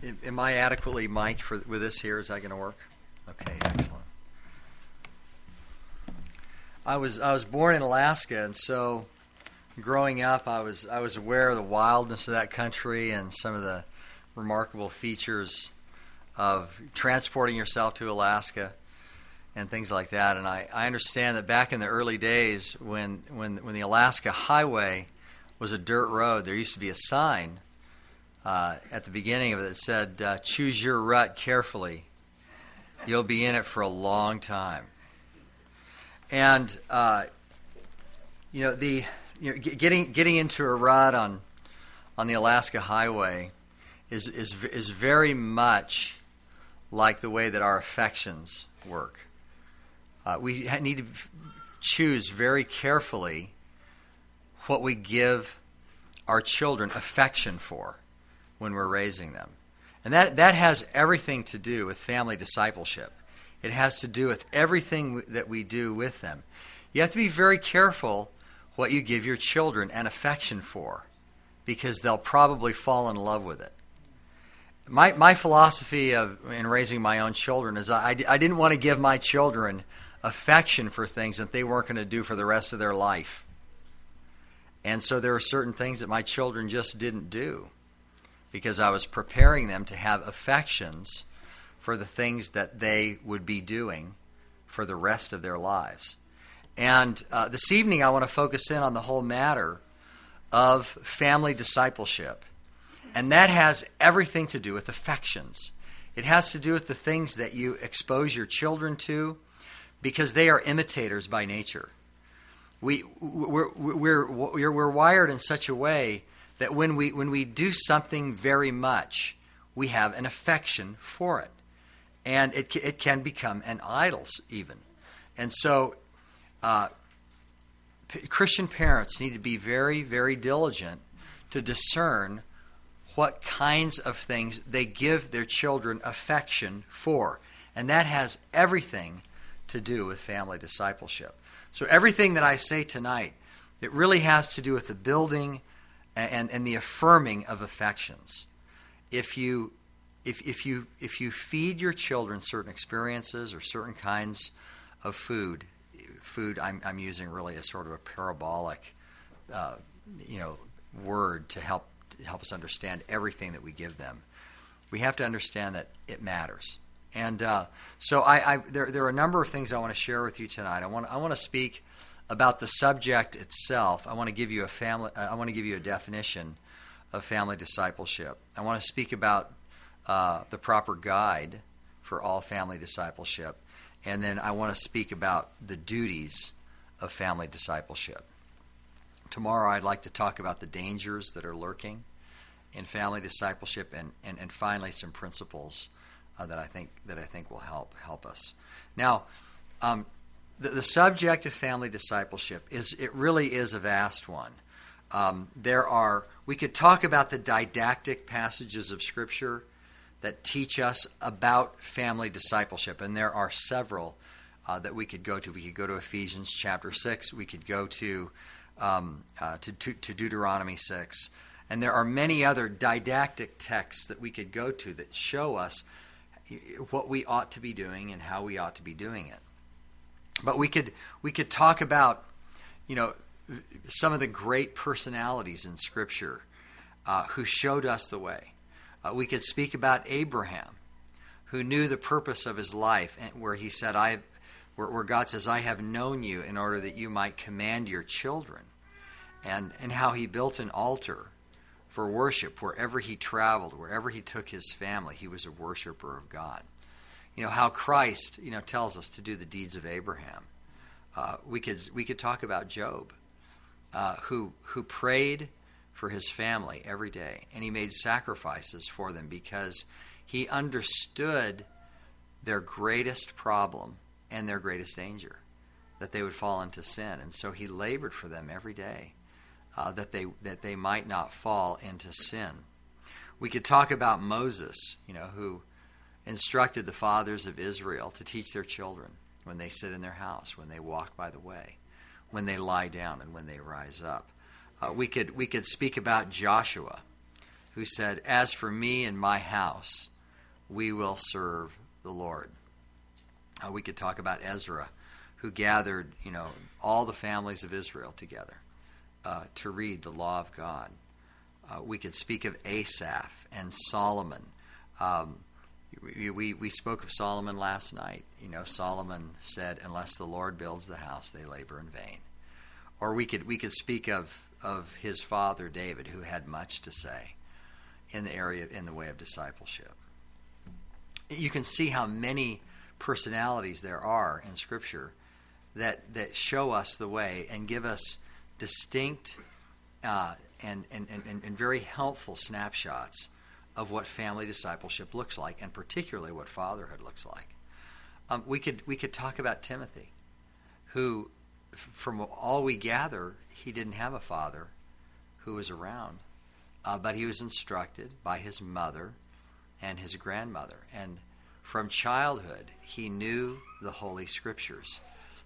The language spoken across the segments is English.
Am I adequately mic'd with this here? Is that going to work? Okay, excellent. I was born in Alaska, and so growing up, I was aware of the wildness of that country and some of the remarkable features of transporting yourself to Alaska and things like that. And I understand that back in the early days, when the Alaska Highway was a dirt road, there used to be a sign at the beginning of it that said, "Choose your rut carefully. You'll be in it for a long time." And getting into a rut on the Alaska Highway is very much like the way that our affections work. We need to choose very carefully what we give our children affection for when we're raising them. And that has everything to do with family discipleship. It has to do with everything that we do with them. You have to be very careful what you give your children an affection for, because they'll probably fall in love with it. My philosophy in raising my own children is I didn't want to give my children affection for things that they weren't going to do for the rest of their life. And so there are certain things that my children just didn't do, because I was preparing them to have affections for the things that they would be doing for the rest of their lives. And this evening I want to focus in on the whole matter of family discipleship. And that has everything to do with affections. It has to do with the things that you expose your children to, because they are imitators by nature. We're wired in such a way that when we do something very much, we have an affection for it. And it can become an idol even. And so Christian parents need to be very, very diligent to discern what kinds of things they give their children affection for. And that has everything to do with family discipleship. So everything that I say tonight, it really has to do with the building and the affirming of affections. If you feed your children certain experiences or certain kinds of food I'm using really as sort of a parabolic word to help us understand everything that we give them. We have to understand that it matters. And so there are a number of things I want to share with you tonight. I want to speak about the subject itself. I want to give you a definition of family discipleship. I want to speak about the proper guide for all family discipleship. And then I want to speak about the duties of family discipleship. Tomorrow I'd like to talk about the dangers that are lurking in family discipleship, and finally some principles that I think will help us. Now, the subject of family discipleship really is a vast one. We could talk about the didactic passages of Scripture that teach us about family discipleship, and there are several that we could go to. We could go to Ephesians chapter 6. We could go to Deuteronomy 6. And there are many other didactic texts that we could go to that show us what we ought to be doing and how we ought to be doing it. But we could talk about, some of the great personalities in Scripture who showed us the way. We could speak about Abraham, who knew the purpose of his life, and where he said, where God says, "I have known you in order that you might command your children," and how he built an altar for worship wherever he traveled, wherever he took his family. He was a worshiper of God. How Christ, tells us to do the deeds of Abraham. We could talk about Job, who prayed for his family every day, and he made sacrifices for them because he understood their greatest problem and their greatest danger, that they would fall into sin. And so he labored for them every day, that they might not fall into sin. We could talk about Moses, who instructed the fathers of Israel to teach their children when they sit in their house, when they walk by the way, when they lie down, and when they rise up. We could speak about Joshua, who said, "As for me and my house, we will serve the Lord." We could talk about Ezra, who gathered, all the families of Israel together to read the law of God. We could speak of Asaph and Solomon. We spoke of Solomon last night. Solomon said, "Unless the Lord builds the house, they labor in vain." Or we could speak of his father David, who had much to say in the way of discipleship. You can see how many personalities there are in Scripture that show us the way and give us distinct and very helpful snapshots of what family discipleship looks like, and particularly what fatherhood looks like. We could talk about Timothy, who, from all we gather, he didn't have a father who was around, but he was instructed by his mother and his grandmother, and from childhood he knew the Holy Scriptures.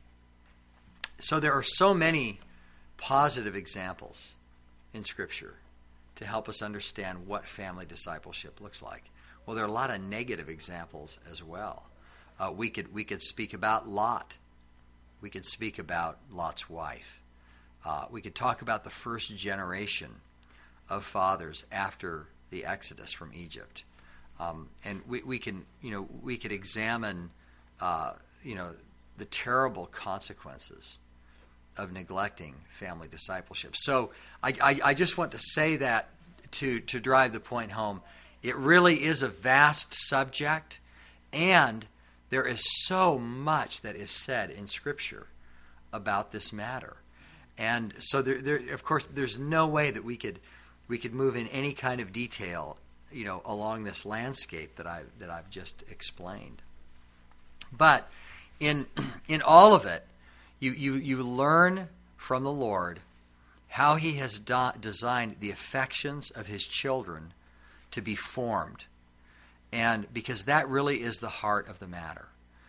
So there are so many positive examples in Scripture to help us understand what family discipleship looks like. Well, there are a lot of negative examples as well. We could speak about Lot. We could speak about Lot's wife. We could talk about the first generation of fathers after the Exodus from Egypt, and we could examine the terrible consequences of neglecting family discipleship. So I just want to say that to drive the point home. It really is a vast subject, and there is so much that is said in Scripture about this matter. And so there of course, there's no way that we could move in any kind of detail, along this landscape that I've just explained. But in all of it, you learn from the Lord how He has designed the affections of His children to be formed, and because that really is the heart of the matter.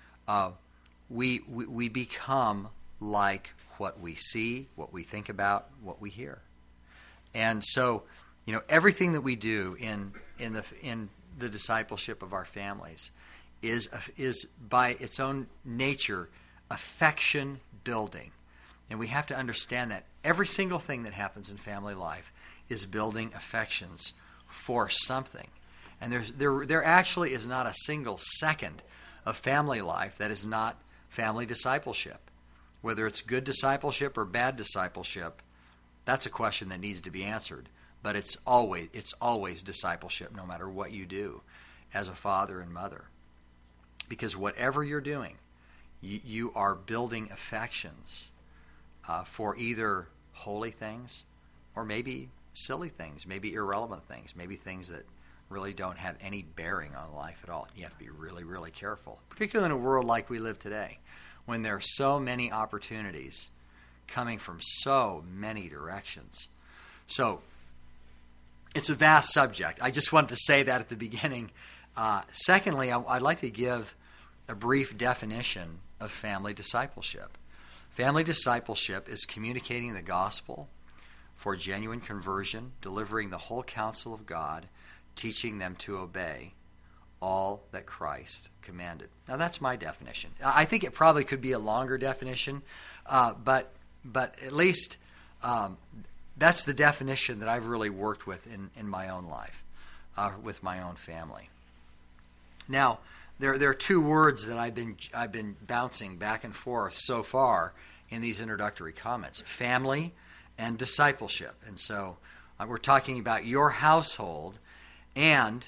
We become like what we see, what we think about, what we hear, and so everything that we do in the discipleship of our families is by its own nature affection building. And we have to understand that every single thing that happens in family life is building affections for something. And there actually is not a single second of family life that is not family discipleship. Whether it's good discipleship or bad discipleship, that's a question that needs to be answered. But it's always discipleship, no matter what you do as a father and mother. Because whatever you're doing, you are building affections for either holy things or maybe silly things, maybe irrelevant things, maybe things that really don't have any bearing on life at all. You have to be really, really careful, particularly in a world like we live today, when there are so many opportunities coming from so many directions. So it's a vast subject. I just wanted to say that at the beginning. Secondly, I'd like to give a brief definition of family discipleship. Family discipleship is communicating the gospel for genuine conversion, delivering the whole counsel of God, teaching them to obey all that Christ commanded. Now, that's my definition. I think it probably could be a longer definition, but at least that's the definition that I've really worked with in my own life, with my own family. Now, there are two words that I've been bouncing back and forth so far in these introductory comments: family and discipleship. And so we're talking about your household and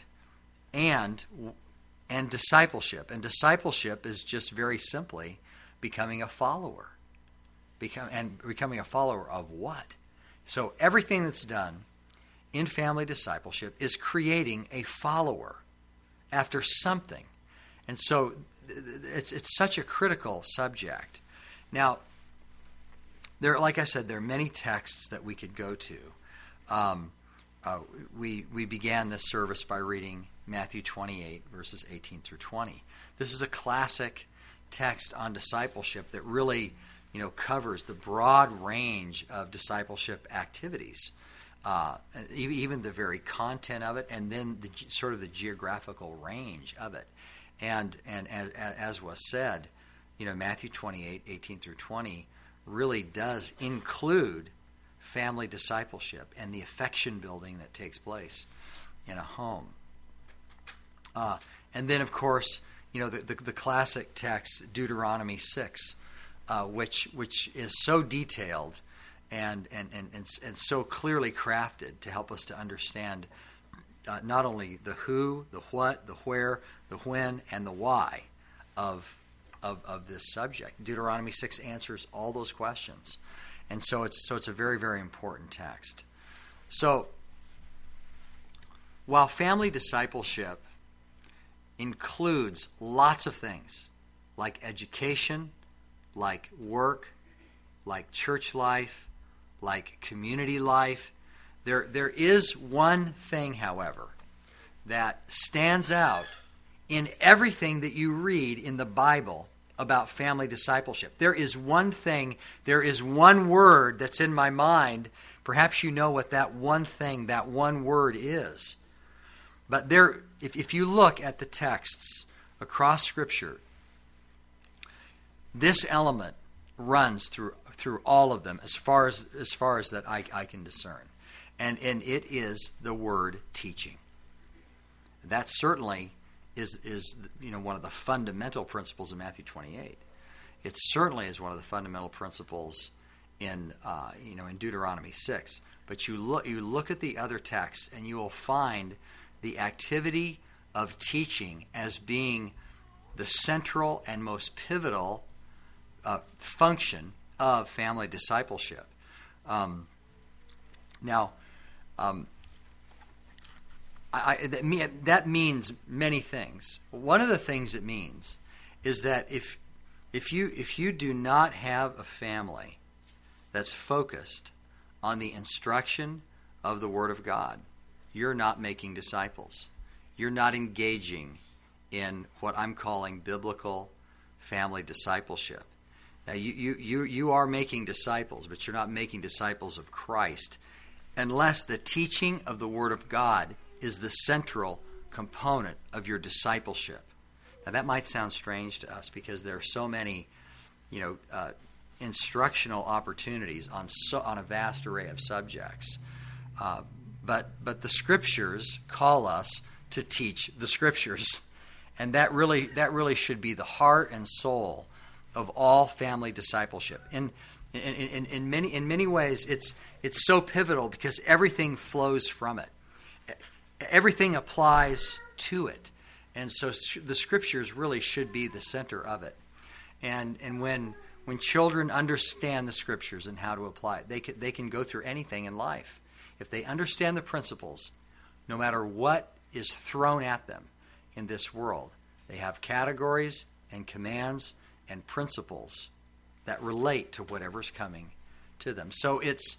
discipleship. And discipleship is just very simply becoming a follower. Becoming a follower of what? So everything that's done in family discipleship is creating a follower after something. And so it's such a critical subject. Now, like I said, there are many texts that we could go to. We began this service by reading Matthew 28, verses 18 through 20. This is a classic text on discipleship that really, covers the broad range of discipleship activities. even the very content of it, and then sort of the geographical range of it. And as was said, Matthew 28:18 through 20 really does include family discipleship and the affection building that takes place in a home. And then, of course, the classic text, Deuteronomy 6, which is so detailed and so clearly crafted to help us to understand not only the who, the what, the where, the when, and the why of this subject. Deuteronomy 6 answers all those questions. And so it's a very, very important text. So while family discipleship includes lots of things like education, like work, like church life, like community life, there is one thing, however, that stands out in everything that you read in the Bible about family discipleship. There is one thing, there is one word that's in my mind. Perhaps you know what that one thing, that one word is. But if you look at the texts across Scripture, this element runs through all of them as far as that I can discern. And it is the word teaching. That certainly is one of the fundamental principles of Matthew 28. It certainly is one of the fundamental principles in Deuteronomy 6. But you look at the other texts and you will find the activity of teaching as being the central and most pivotal function of family discipleship. That means many things. One of the things it means is that if you do not have a family that's focused on the instruction of the Word of God, you're not making disciples. You're not engaging in what I'm calling biblical family discipleship. Now, you are making disciples, but you're not making disciples of Christ unless the teaching of the Word of God is the central component of your discipleship. Now, that might sound strange to us because there are so many, instructional opportunities on a vast array of subjects. But the Scriptures call us to teach the Scriptures, and that really should be the heart and soul of all family discipleship. In many ways, it's so pivotal because everything flows from it. Everything applies to it, and so the Scriptures really should be the center of it. And when children understand the Scriptures and how to apply it, they can go through anything in life. If they understand the principles, no matter what is thrown at them in this world, they have categories and commands and principles that relate to whatever's coming to them. So it's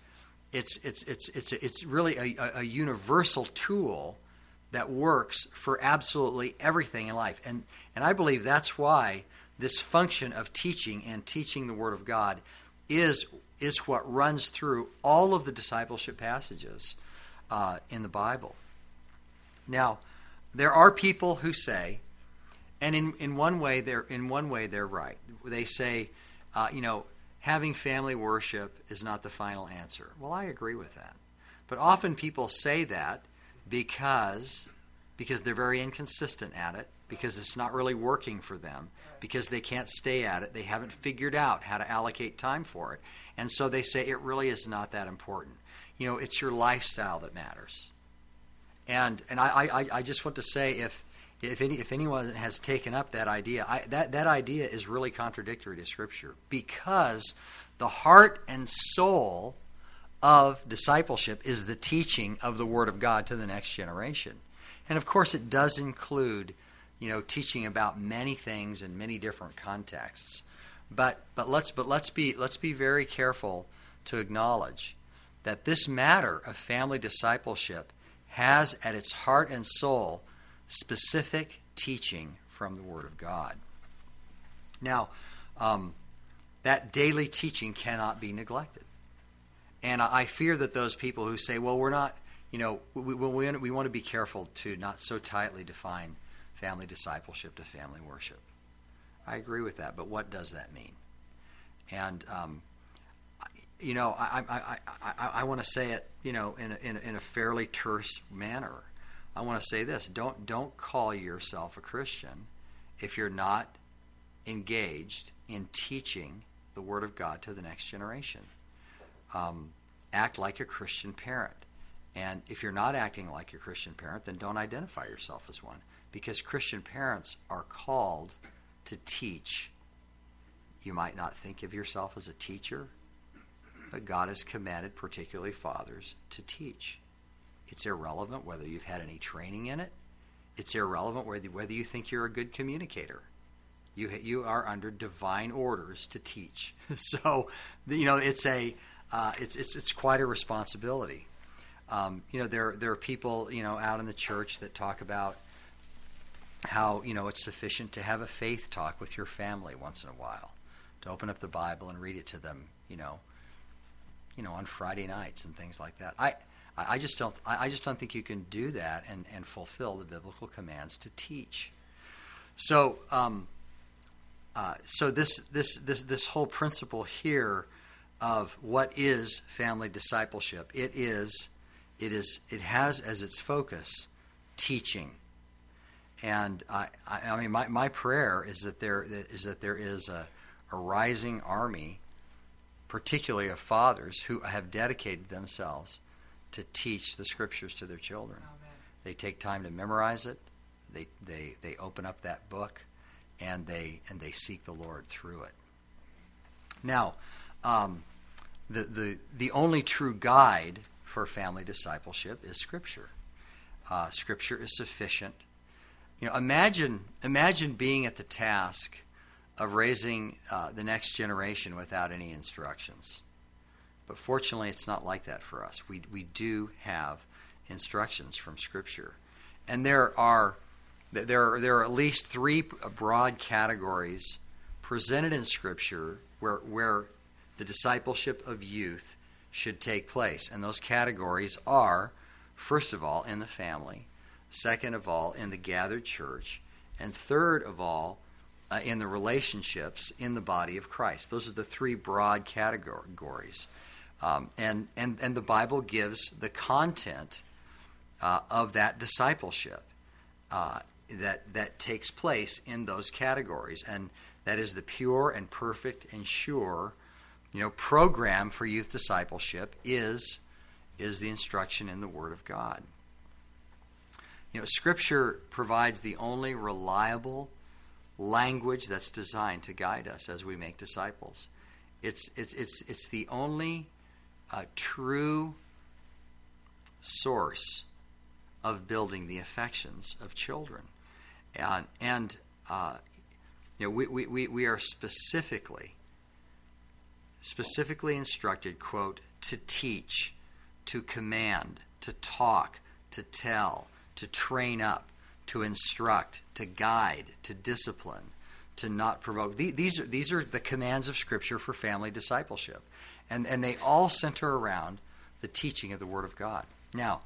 really a universal tool that works for absolutely everything in life. And I believe that's why this function of teaching and teaching the Word of God is what runs through all of the discipleship passages in the Bible. Now, there are people who say, and in one way they're right. They say, having family worship is not the final answer. Well, I agree with that. But often people say that because they're very inconsistent at it, because it's not really working for them, because they can't stay at it. They haven't figured out how to allocate time for it. And so they say it really is not that important. It's your lifestyle that matters. And I just want to say if anyone has taken up that idea, that idea is really contradictory to Scripture, because the heart and soul of discipleship is the teaching of the Word of God to the next generation. And of course it does include, teaching about many things in many different contexts. But let's be very careful to acknowledge that this matter of family discipleship has at its heart and soul specific teaching from the Word of God. Now, that daily teaching cannot be neglected. And I fear that those people who say, well, we're not, we want to be careful to not so tightly define family discipleship to family worship. I agree with that, but what does that mean? And I want to say it, in a fairly terse manner. I want to say this: don't call yourself a Christian if you're not engaged in teaching the Word of God to the next generation. Act like a Christian parent. And if you're not acting like a Christian parent, then don't identify yourself as one. Because Christian parents are called to teach. You might not think of yourself as a teacher, but God has commanded particularly fathers to teach. It's irrelevant whether you've had any training in it. It's irrelevant whether you think you're a good communicator. You are under divine orders to teach. So, it's quite a responsibility. There are people out in the church that talk about how it's sufficient to have a faith talk with your family once in a while, to open up the Bible and read it to them, on Friday nights and things like that. I just don't think you can do that and fulfill the biblical commands to teach. So this whole principle here of what is family discipleship, it has as its focus teaching. And I mean, my prayer is that there is a rising army, particularly of fathers who have dedicated themselves to teach the Scriptures to their children. Amen. They take time to memorize it. They open up that book, and they seek the Lord through it. Now, the only true guide for family discipleship is Scripture. Scripture is sufficient. Imagine being at the task of raising the next generation without any instructions. But fortunately, it's not like that for us. We do have instructions from Scripture, and there are at least three broad categories presented in Scripture where the discipleship of youth should take place. And those categories are, first of all, in the family, second of all, in the gathered church, and third of all, in the relationships in the body of Christ. Those are the three broad categories. And the Bible gives the content of that discipleship that takes place in those categories. And that is the pure and perfect and sure program for youth discipleship is the instruction in the Word of God. Scripture provides the only reliable language that's designed to guide us as we make disciples. It's the only true source of building the affections of children, and we are specifically instructed, quote, to teach, to command, to talk, to tell, to train up, to instruct, to guide, to discipline, to not provoke. These are the commands of Scripture for family discipleship, and they all center around the teaching of the Word of God. Now,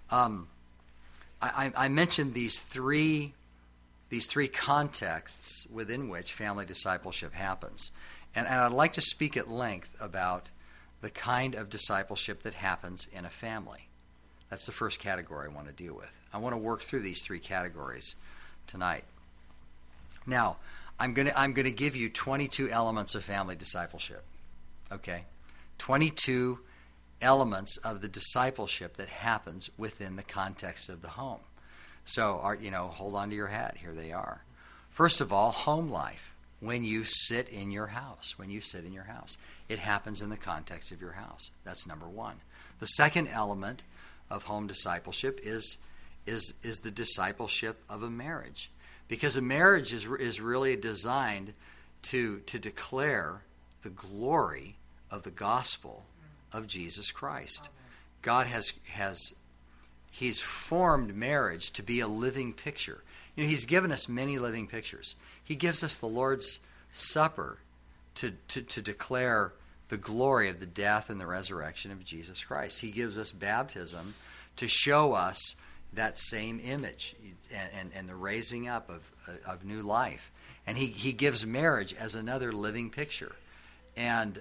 I mentioned these three contexts within which family discipleship happens, and I'd like to speak at length about the kind of discipleship that happens in a family. That's the first category I want to deal with. I want to work through these three categories tonight. Now, I'm going to give you 22 elements of family discipleship. Okay? 22 elements of the discipleship that happens within the context of the home. So, hold on to your hat. Here they are. First of all, home life. When you sit in your house. It happens in the context of your house. That's number one. The second element of home discipleship is the discipleship of a marriage, because a marriage is really designed to declare the glory of the gospel of Jesus Christ. God He's formed marriage to be a living picture. He's given us many living pictures. He gives us the Lord's Supper to declare the glory of the death and the resurrection of Jesus Christ. He gives us baptism to show us that same image and the raising up of new life. And he gives marriage as another living picture. And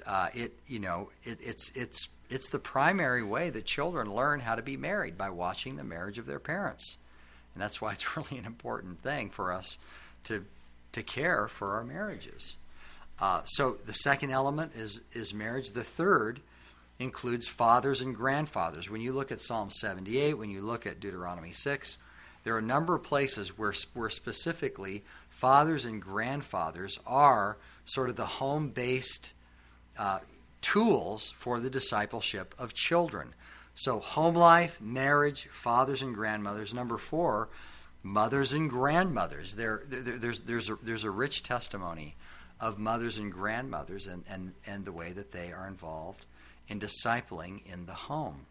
it's the primary way that children learn how to be married, by watching the marriage of their parents. And that's why it's really an important thing for us to care for our marriages. So the second element is marriage. The third includes fathers and grandfathers. When you look at Psalm 78, when you look at Deuteronomy 6, there are a number of places where specifically fathers and grandfathers are sort of the home-based tools for the discipleship of children. So home life, marriage, fathers and grandmothers. Number 4, mothers and grandmothers. There's a rich testimony of mothers and grandmothers and the way that they are involved in discipling in the home.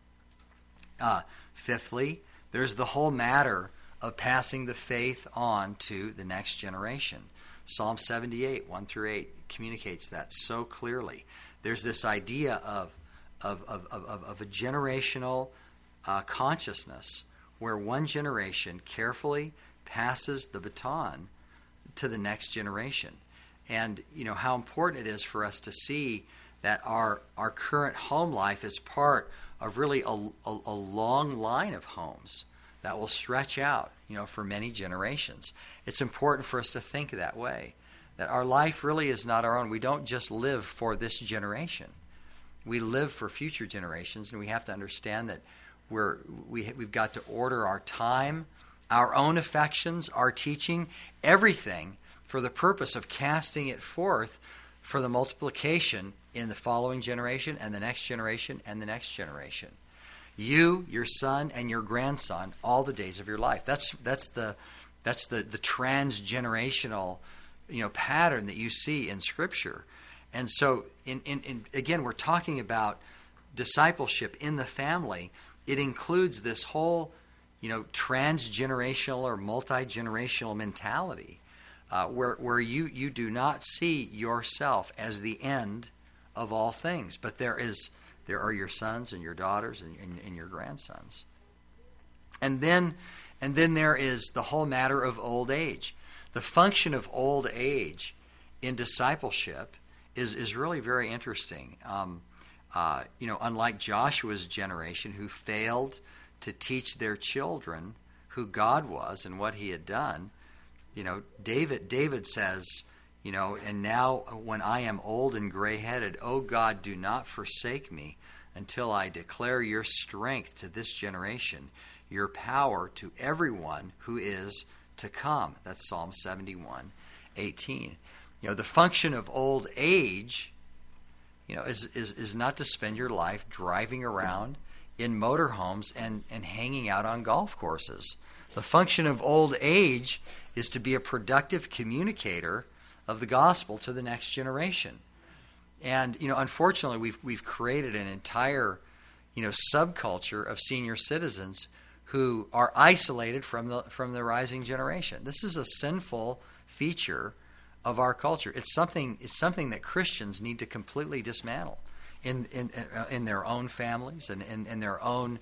Fifthly, there's the whole matter of passing the faith on to the next generation. Psalm 78, 1 through 8 communicates that so clearly. There's this idea of a generational consciousness where one generation carefully passes the baton to the next generation. And how important it is for us to see that our current home life is part of really a long line of homes that will stretch out, for many generations. It's important for us to think that way, that our life really is not our own. We don't just live for this generation. We live for future generations, and we have to understand that we've got to order our time, our own affections, our teaching, everything for the purpose of casting it forth for the multiplication in the following generation and the next generation and the next generation. You, your son, and your grandson, all the days of your life. That's the transgenerational pattern that you see in Scripture. And so, again, we're talking about discipleship in the family. It includes this whole, transgenerational or multi-generational mentality, where you do not see yourself as the end of all things, but there are your sons and your daughters and your grandsons. And then there is the whole matter of old age. The function of old age in discipleship is really very interesting. Unlike Joshua's generation, who failed to teach their children who God was and what He had done, David says, and now when I am old and gray-headed, O God, do not forsake me until I declare your strength to this generation, your power to everyone who is to come. That's Psalm 71, 18. The function of old age, is not to spend your life driving around in motorhomes and hanging out on golf courses. The function of old age is to be a productive communicator of the gospel to the next generation. And unfortunately, we've created an entire subculture of senior citizens who are isolated from the rising generation. This is a sinful feature of our culture. It's something that Christians need to completely dismantle in their own families and in their own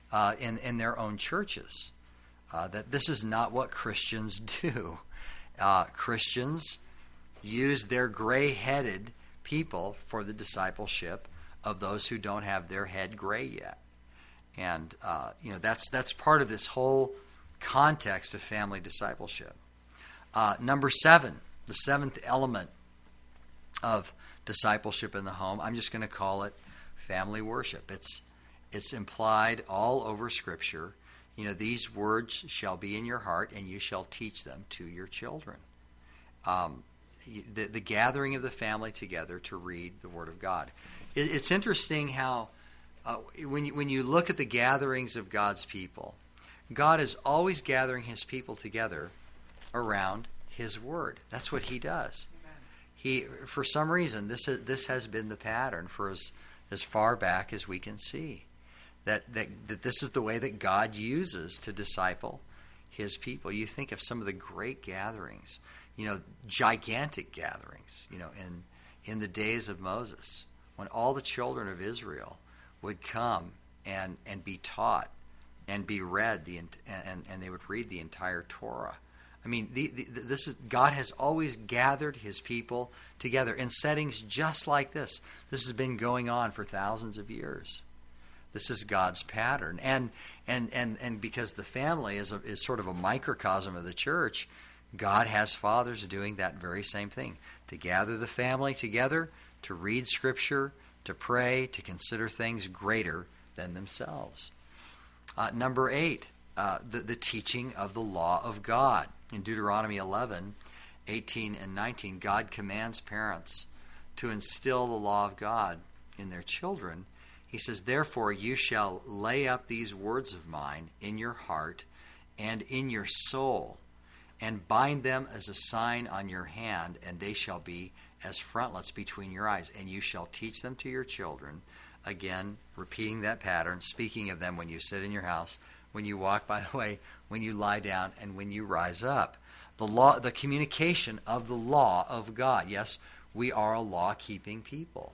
churches. That this is not what Christians do. Christians use their gray-headed people for the discipleship of those who don't have their head gray yet. And that's part of this whole context of family discipleship. Number 7, the seventh element of discipleship in the home, I'm just going to call it family worship. It's implied all over Scripture. These words shall be in your heart, and you shall teach them to your children. The gathering of the family together to read the Word of God. It's interesting how when you look at the gatherings of God's people, God is always gathering His people together around His Word. That's what He does. For some reason, this has been the pattern for as far back as we can see. That this is the way that God uses to disciple His people. You think of some of the great gatherings, gigantic gatherings, in the days of Moses, when all the children of Israel would come and be taught and be read, and they would read the entire Torah. I mean, this is, God has always gathered his people together in settings just like this. This has been going on for thousands of years. This is God's pattern. And because the family is sort of a microcosm of the church, God has fathers doing that very same thing. To gather the family together, to read Scripture, to pray, to consider things greater than themselves. Number 8, the teaching of the law of God. In Deuteronomy 11:18 and 19, God commands parents to instill the law of God in their children. He says, "Therefore you shall lay up these words of mine in your heart and in your soul, and bind them as a sign on your hand, and they shall be as frontlets between your eyes. And you shall teach them to your children." Again, repeating that pattern, speaking of them when you sit in your house, when you walk by the way, when you lie down, and when you rise up. The communication of the law of God. Yes, we are a law-keeping people.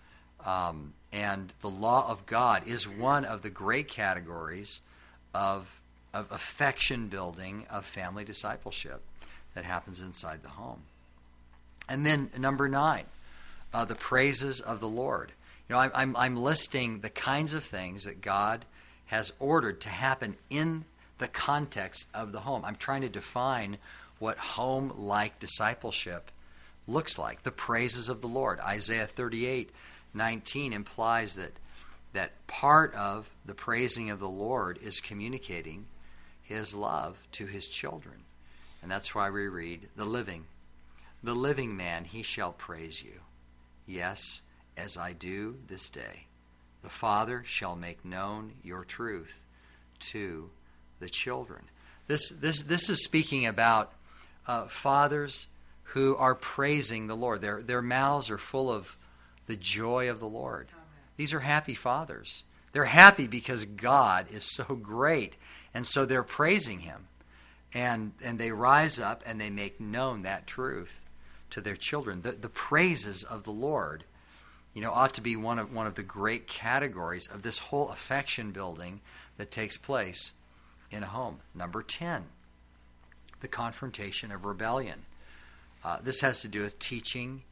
And the law of God is one of the great categories of affection building, of family discipleship that happens inside the home. And then number 9, the praises of the Lord. You know, I'm listing the kinds of things that God has ordered to happen in the context of the home. I'm trying to define what home-like discipleship looks like. The praises of the Lord. Isaiah 38:19 implies that part of the praising of the Lord is communicating his love to his children. And that's why we read, the living man, he shall praise you. Yes, as I do this day. The Father shall make known your truth to the children. This is speaking about fathers who are praising the Lord. Their mouths are full of the joy of the Lord. Amen. These are happy fathers. They're happy because God is so great, and so they're praising him. And they rise up and they make known that truth to their children. The praises of the Lord, ought to be one of the great categories of this whole affection building that takes place in a home. Number 10, the confrontation of rebellion. This has to do with teaching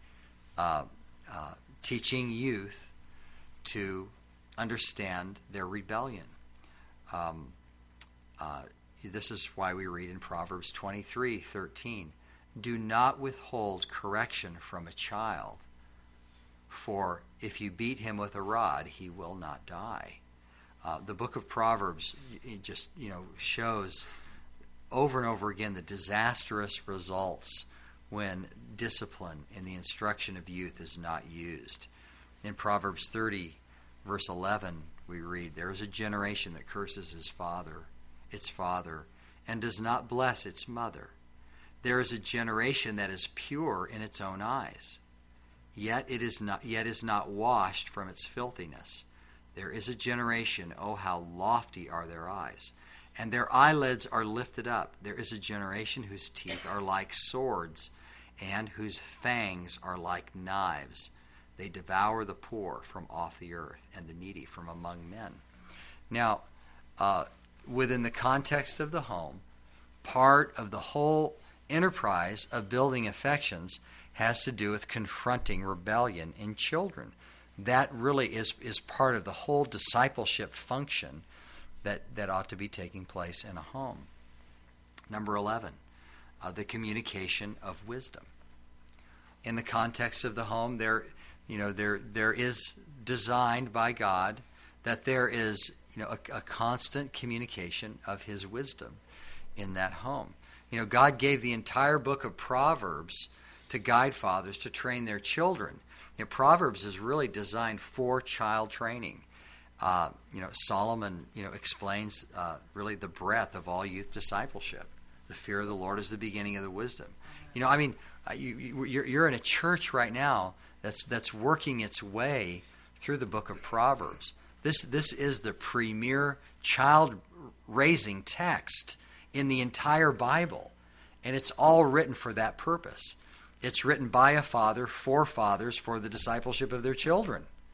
youth to understand their rebellion. This is why we read in Proverbs 23:13, "Do not withhold correction from a child, for if you beat him with a rod, he will not die." The book of Proverbs just shows over and over again the disastrous results when discipline in the instruction of youth is not used. In Proverbs 30, verse 11, we read, "There is a generation that curses its father, and does not bless its mother. There is a generation that is pure in its own eyes, yet is not washed from its filthiness. There is a generation, oh how lofty are their eyes, and their eyelids are lifted up. There is a generation whose teeth are like swords, and whose fangs are like knives. They devour the poor from off the earth, and the needy from among men." Now, within the context of the home, part of the whole enterprise of building affections has to do with confronting rebellion in children. That really is part of the whole discipleship function that ought to be taking place in a home. Number 11, the communication of wisdom. In the context of the home, there is designed by God that there is a constant communication of his wisdom in that home. God gave the entire book of Proverbs to guide fathers to train their children. Proverbs is really designed for child training. Solomon, explains really the breadth of all youth discipleship. The fear of the Lord is the beginning of the wisdom. You're in a church right now that's working its way through the book of Proverbs. This is the premier child-raising text in the entire Bible, and it's all written for that purpose. It's written by a father, for fathers, for the discipleship of their children.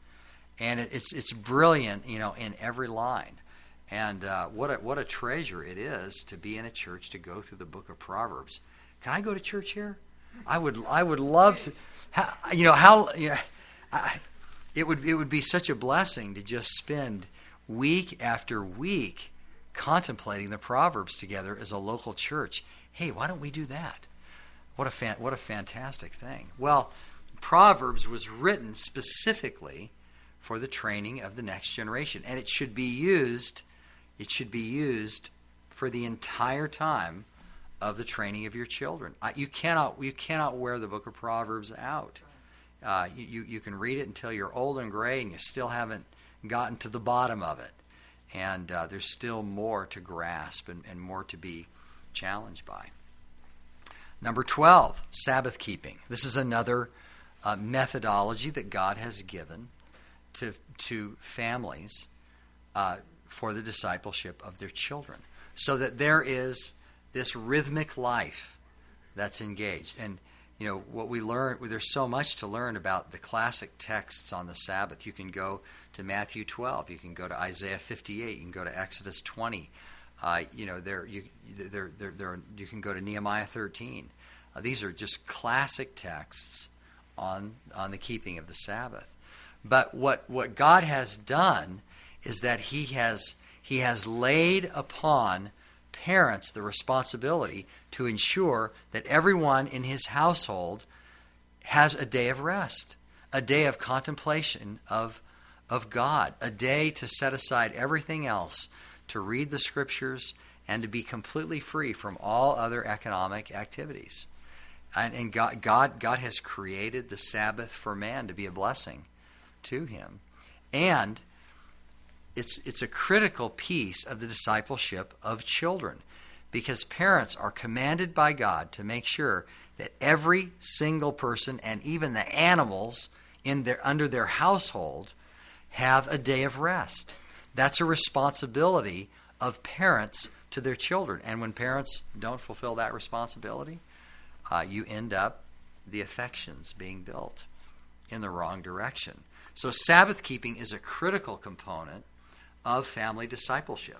and it's brilliant, in every line. And what a treasure it is to be in a church to go through the book of Proverbs. Can I go to church here? I would love to. It would be such a blessing to just spend week after week contemplating the Proverbs together as a local church. Hey, why don't we do that? What a fantastic thing. Well, Proverbs was written specifically for the training of the next generation, and it should be used for the entire time of the training of your children. You cannot wear the book of Proverbs out. You can read it until you're old and gray and you still haven't gotten to the bottom of it. And there's still more to grasp and more to be challenged by. Number 12, Sabbath keeping. This is another methodology that God has given to families for the discipleship of their children, so that there is this rhythmic life that's engaged. And what we learn, there's so much to learn about the classic texts on the Sabbath. You can go to Matthew 12, you can go to Isaiah 58, you can go to Exodus 20. You can go to Nehemiah 13. These are just classic texts on the keeping of the Sabbath. But what God has done is that He has laid upon parents the responsibility to ensure that everyone in his household has a day of rest, a day of contemplation of God, a day to set aside everything else, to read the Scriptures, and to be completely free from all other economic activities. And God has created the Sabbath for man to be a blessing to him. And it's a critical piece of the discipleship of children, because parents are commanded by God to make sure that every single person and even the animals under their household have a day of rest. That's a responsibility of parents to their children. And when parents don't fulfill that responsibility, you end up the affections being built in the wrong direction. So Sabbath keeping is a critical component of family discipleship.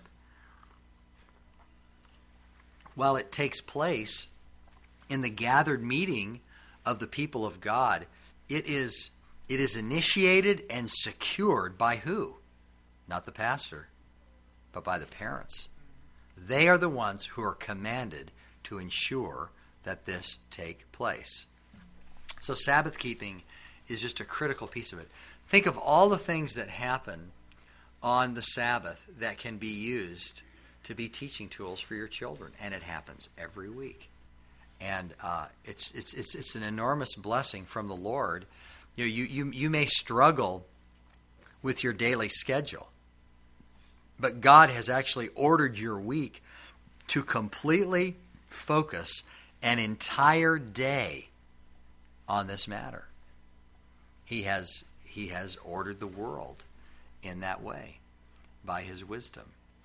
While it takes place in the gathered meeting of the people of God, it is initiated and secured by who? Not the pastor, but by the parents. They are the ones who are commanded to ensure that this take place. So Sabbath keeping is just a critical piece of it. Think of all the things that happen on the Sabbath that can be used to be teaching tools for your children, and it happens every week. And it's an enormous blessing from the Lord. You may struggle with your daily schedule, but God has actually ordered your week to completely focus an entire day on this matter. He has ordered the world in that way by His wisdom.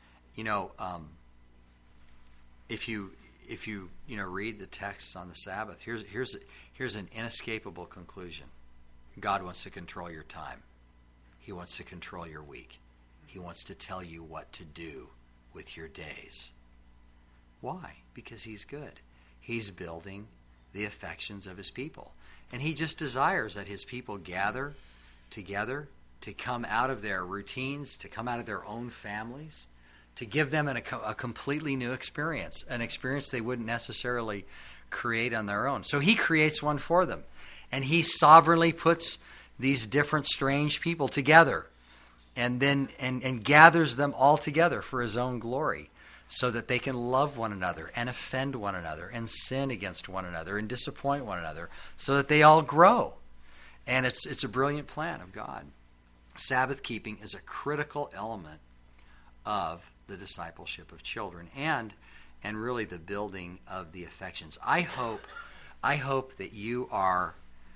If you read the texts on the Sabbath, here's an inescapable conclusion. God wants to control your time. He wants to control your week. He wants to tell you what to do with your days. Why? Because He's good. He's building the affections of His people. And He just desires that His people gather together to come out of their routines, to come out of their own families, to give them a completely new experience, an experience they wouldn't necessarily create on their own. So He creates one for them. And He sovereignly puts these different strange people together and then and gathers them all together for His own glory, so that they can love one another and offend one another and sin against one another and disappoint one another, so that they all grow. And it's a brilliant plan of God. Sabbath keeping is a critical element of the discipleship of children and really the building of the affections. I hope that you are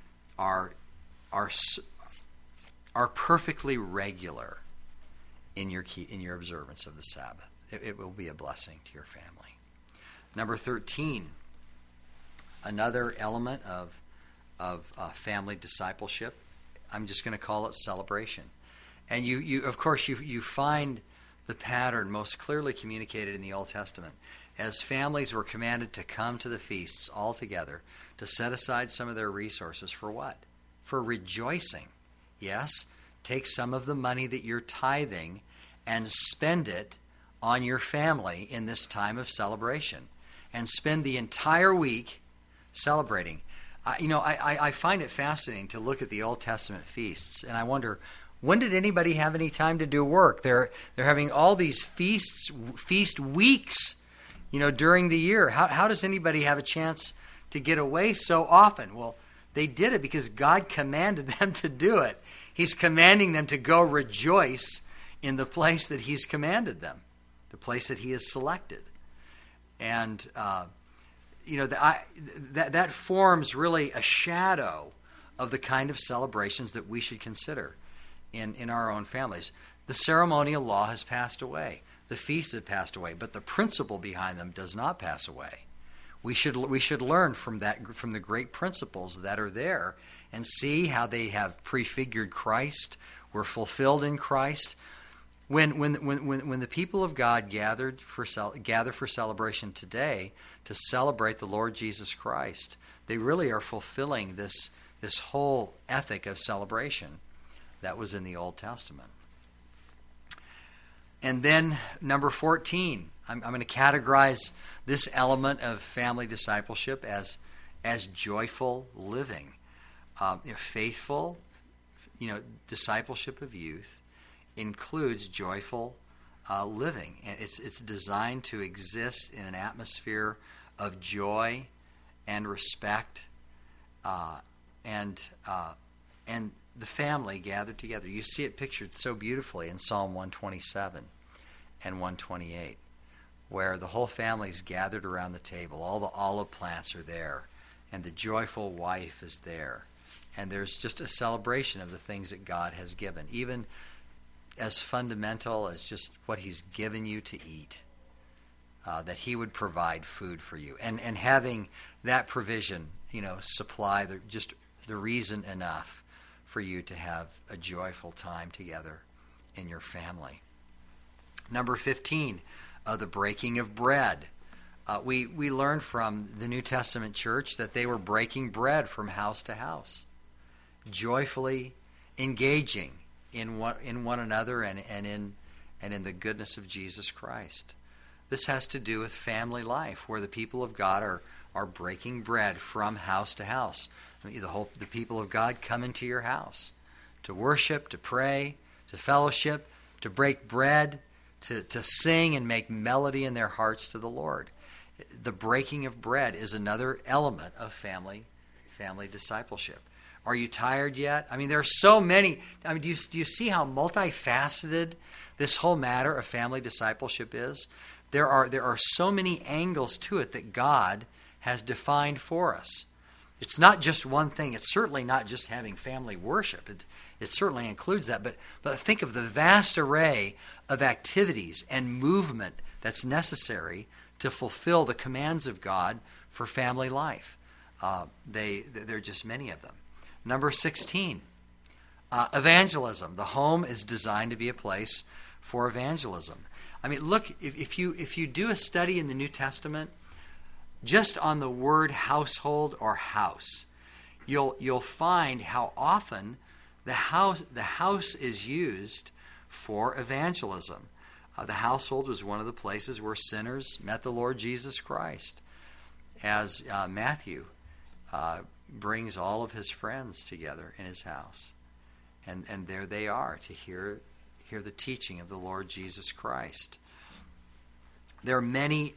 perfectly regular in your observance of the Sabbath. It will be a blessing to your family. Number 13, another element of family discipleship. I'm just going to call it celebration. And you of course, you find the pattern most clearly communicated in the Old Testament, as families were commanded to come to the feasts all together, to set aside some of their resources for what? For rejoicing. Yes, take some of the money that you're tithing and spend it on your family in this time of celebration, and spend the entire week celebrating. I find it fascinating to look at the Old Testament feasts, and I wonder, when did anybody have any time to do work? They're having all these feast weeks, during the year. How does anybody have a chance to get away so often? Well, they did it because God commanded them to do it. He's commanding them to go rejoice in the place that He's commanded them, the place that He has selected. And that forms really a shadow of the kind of celebrations that we should consider in our own families. The ceremonial law has passed away. The feasts have passed away, but the principle behind them does not pass away. We should learn from the great principles that are there, and see how they have prefigured Christ, were fulfilled in Christ. When the people of God gather for celebration today to celebrate the Lord Jesus Christ, they really are fulfilling this whole ethic of celebration that was in the Old Testament. And then number 14, I'm going to categorize this element of family discipleship as joyful living. Faithful, discipleship of youth includes joyful living, and it's designed to exist in an atmosphere of joy and respect, and the family gathered together. You see it pictured so beautifully in Psalm 127 and 128, where the whole family is gathered around the table. All the olive plants are there, and the joyful wife is there. And there's just a celebration of the things that God has given, even as fundamental as just what He's given you to eat, that He would provide food for you. And having that provision, supply the reason enough for you to have a joyful time together in your family. Number 15, the breaking of bread. We learn from the New Testament church that they were breaking bread from house to house, joyfully engaging in one another and in the goodness of Jesus Christ. This has to do with family life, where the people of God are breaking bread from house to house. The people of God come into your house to worship, to pray, to fellowship, to break bread, to sing and make melody in their hearts to the Lord. The breaking of bread is another element of family discipleship. Are you tired yet? There are so many. Do you see how multifaceted this whole matter of family discipleship is? There are so many angles to it that God has defined for us. It's not just one thing. It's certainly not just having family worship. It certainly includes that. But think of the vast array of activities and movement that's necessary to fulfill the commands of God for family life. There are just many of them. Number 16, evangelism. The home is designed to be a place for evangelism. Look, if you do a study in the New Testament, just on the word household or house, you'll find how often the house is used for evangelism. The household was one of the places where sinners met the Lord Jesus Christ, as Matthew brings all of his friends together in his house, and there they are to hear the teaching of the Lord Jesus Christ. There are many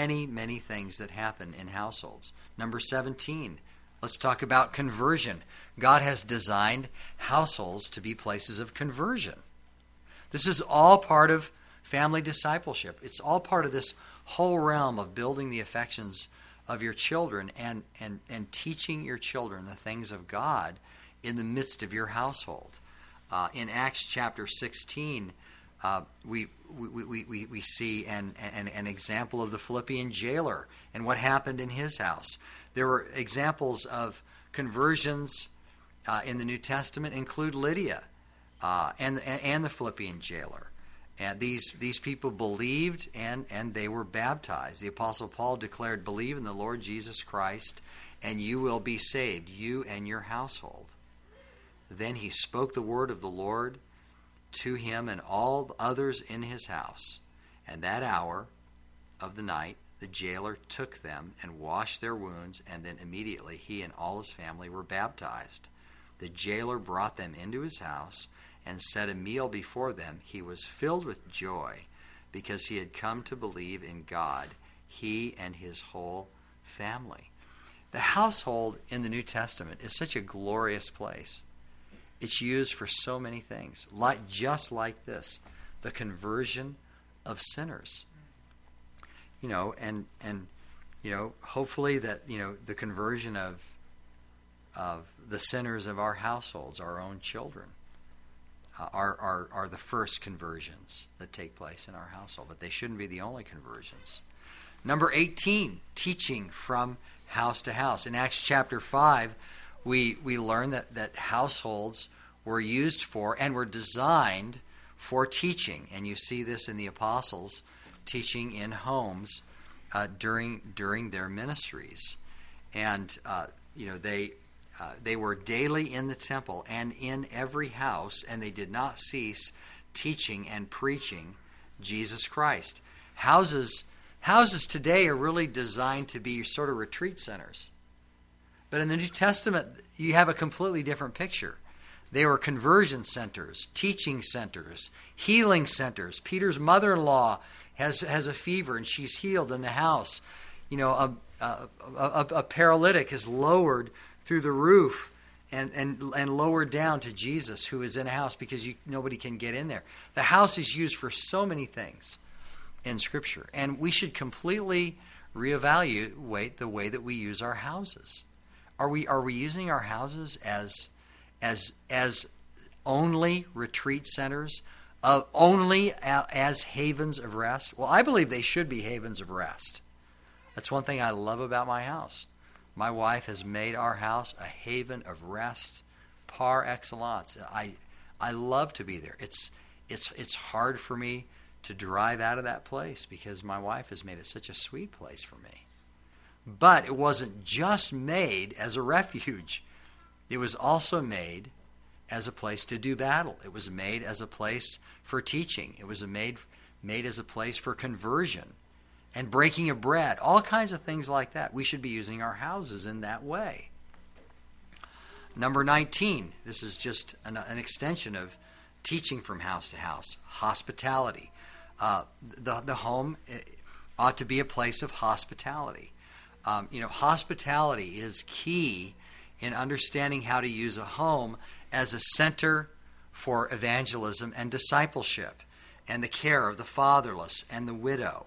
things that happen in households. Number 17, let's talk about conversion. God has designed households to be places of conversion. This is all part of family discipleship. It's all part of this whole realm of building the affections of your children and teaching your children the things of God in the midst of your household. In Acts chapter 16, we see an example of the Philippian jailer and what happened in his house. There were examples of conversions in the New Testament include Lydia, and the Philippian jailer. And these people believed and they were baptized. The Apostle Paul declared, "Believe in the Lord Jesus Christ, and you will be saved, you and your household." Then he spoke the word of the Lord to him and all others in his house. And that hour of the night, the jailer took them and washed their wounds, and then immediately he and all his family were baptized. The jailer brought them into his house and set a meal before them. He was filled with joy because he had come to believe in God, he and his whole family. The household in the New Testament is such a glorious place. It's used for so many things, just like this, the conversion of sinners. Hopefully that, the conversion of the sinners of our households, our own children, are the first conversions that take place in our household, but they shouldn't be the only conversions. Number 18, teaching from house to house. In Acts chapter 5, we learn that households were used for and were designed for teaching, and you see this in the apostles teaching in homes during their ministries, and they were daily in the temple and in every house, and they did not cease teaching and preaching Jesus Christ. Houses today are really designed to be sort of retreat centers. But in the New Testament, you have a completely different picture. They were conversion centers, teaching centers, healing centers. Peter's mother-in-law has a fever and she's healed in the house. A paralytic is lowered through the roof and lowered down to Jesus, who is in a house, because nobody can get in there. The house is used for so many things in Scripture, and we should completely reevaluate the way that we use our houses. Are we using our houses as only retreat centers, only as havens of rest? Well, I believe they should be havens of rest. That's one thing I love about my house. My wife has made our house a haven of rest par excellence. I love to be there. It's hard for me to drive out of that place because my wife has made it such a sweet place for me. But it wasn't just made as a refuge. It was also made as a place to do battle. It was made as a place for teaching. It was made as a place for conversion and breaking of bread, all kinds of things like that. We should be using our houses in that way. Number 19, this is just an extension of teaching from house to house. Hospitality. The home ought to be a place of hospitality. Hospitality is key in understanding how to use a home as a center for evangelism and discipleship and the care of the fatherless and the widow.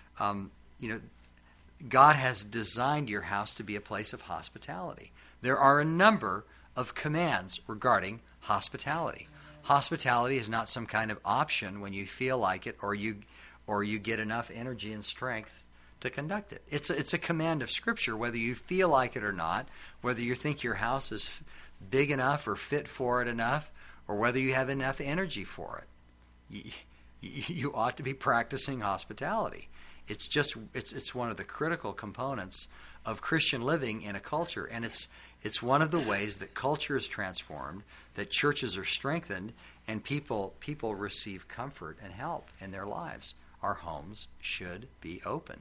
God has designed your house to be a place of hospitality. There are a number of commands regarding hospitality. Hospitality is not some kind of option when you feel like it or you get enough energy and strength to conduct it. It's a command of Scripture, whether you feel like it or not, whether you think your house is big enough or fit for it enough, or whether you have enough energy for it. You ought to be practicing hospitality. It's one of the critical components of Christian living in a culture, and it's one of the ways that culture is transformed, that churches are strengthened, and people receive comfort and help in their lives. Our homes should be open.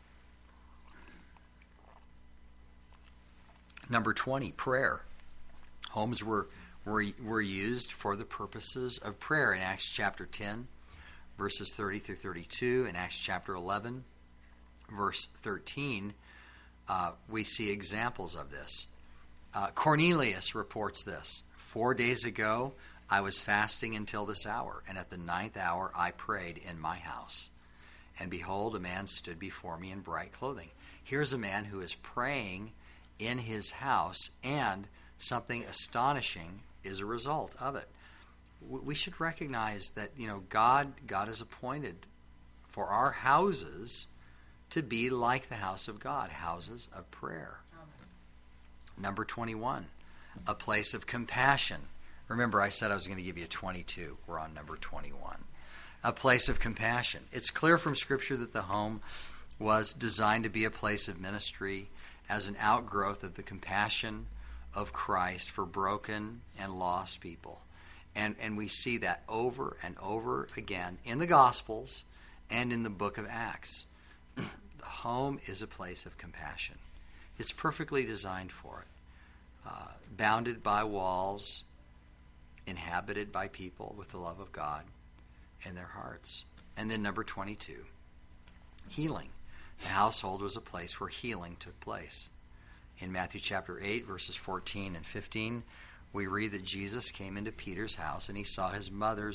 Number 20, prayer. Homes were used for the purposes of prayer in Acts chapter 10, verses 30 through 32. In Acts chapter 11, verse 13, we see examples of this. Cornelius reports this. 4 days ago, I was fasting until this hour, and at the 9th hour I prayed in my house. And behold, a man stood before me in bright clothing. Here's a man who is praying in his house, and something astonishing is a result of it. We should recognize that God has appointed for our houses to be like the house of God, houses of prayer. Number 21, a place of compassion. Remember, I said I was going to give you 22. We're on number 21. A place of compassion. It's clear from Scripture that the home was designed to be a place of ministry as an outgrowth of the compassion of Christ for broken and lost people. And we see that over and over again in the Gospels and in the book of Acts. The home is a place of compassion. It's perfectly designed for it. Bounded by walls, inhabited by people with the love of God in their hearts. And then number 22, healing. The household was a place where healing took place. In Matthew chapter 8, verses 14 and 15, we read that Jesus came into Peter's house and he saw his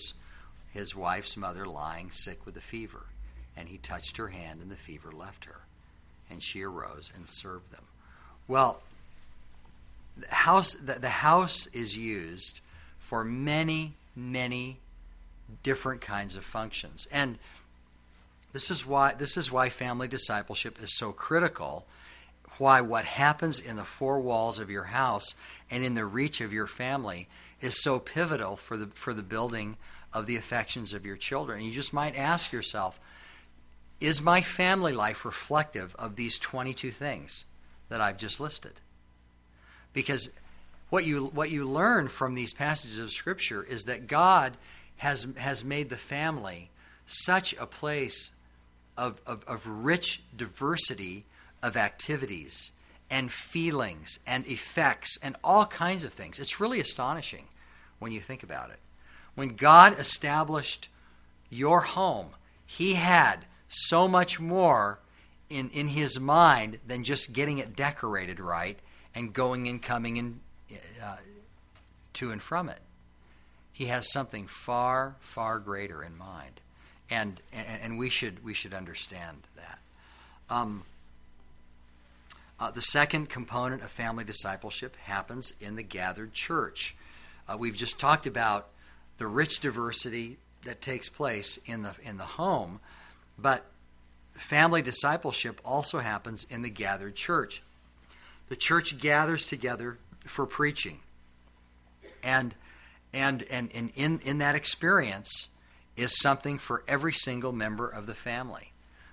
wife's mother lying sick with a fever. And he touched her hand and the fever left her. And she arose and served them. Well, the house is used for many, many different kinds of functions. And this is why family discipleship is so critical. Why what happens in the four walls of your house and in the reach of your family is so pivotal for the building of the affections of your children. And you just might ask yourself, is my family life reflective of these 22 things that I've just listed? Because what you learn from these passages of Scripture is that God has made the family such a place of rich diversity of activities and feelings and effects and all kinds of things. It's really astonishing when you think about it. When God established your home, He had so much more in His mind than just getting it decorated right and going and coming in to and from it. He has something far, far greater in mind, and we should understand that. The second component of family discipleship happens in the gathered church. We've just talked about the rich diversity that takes place in the home, but family discipleship also happens in the gathered church. The church gathers together for preaching, and in that experience is something for every single member of the family.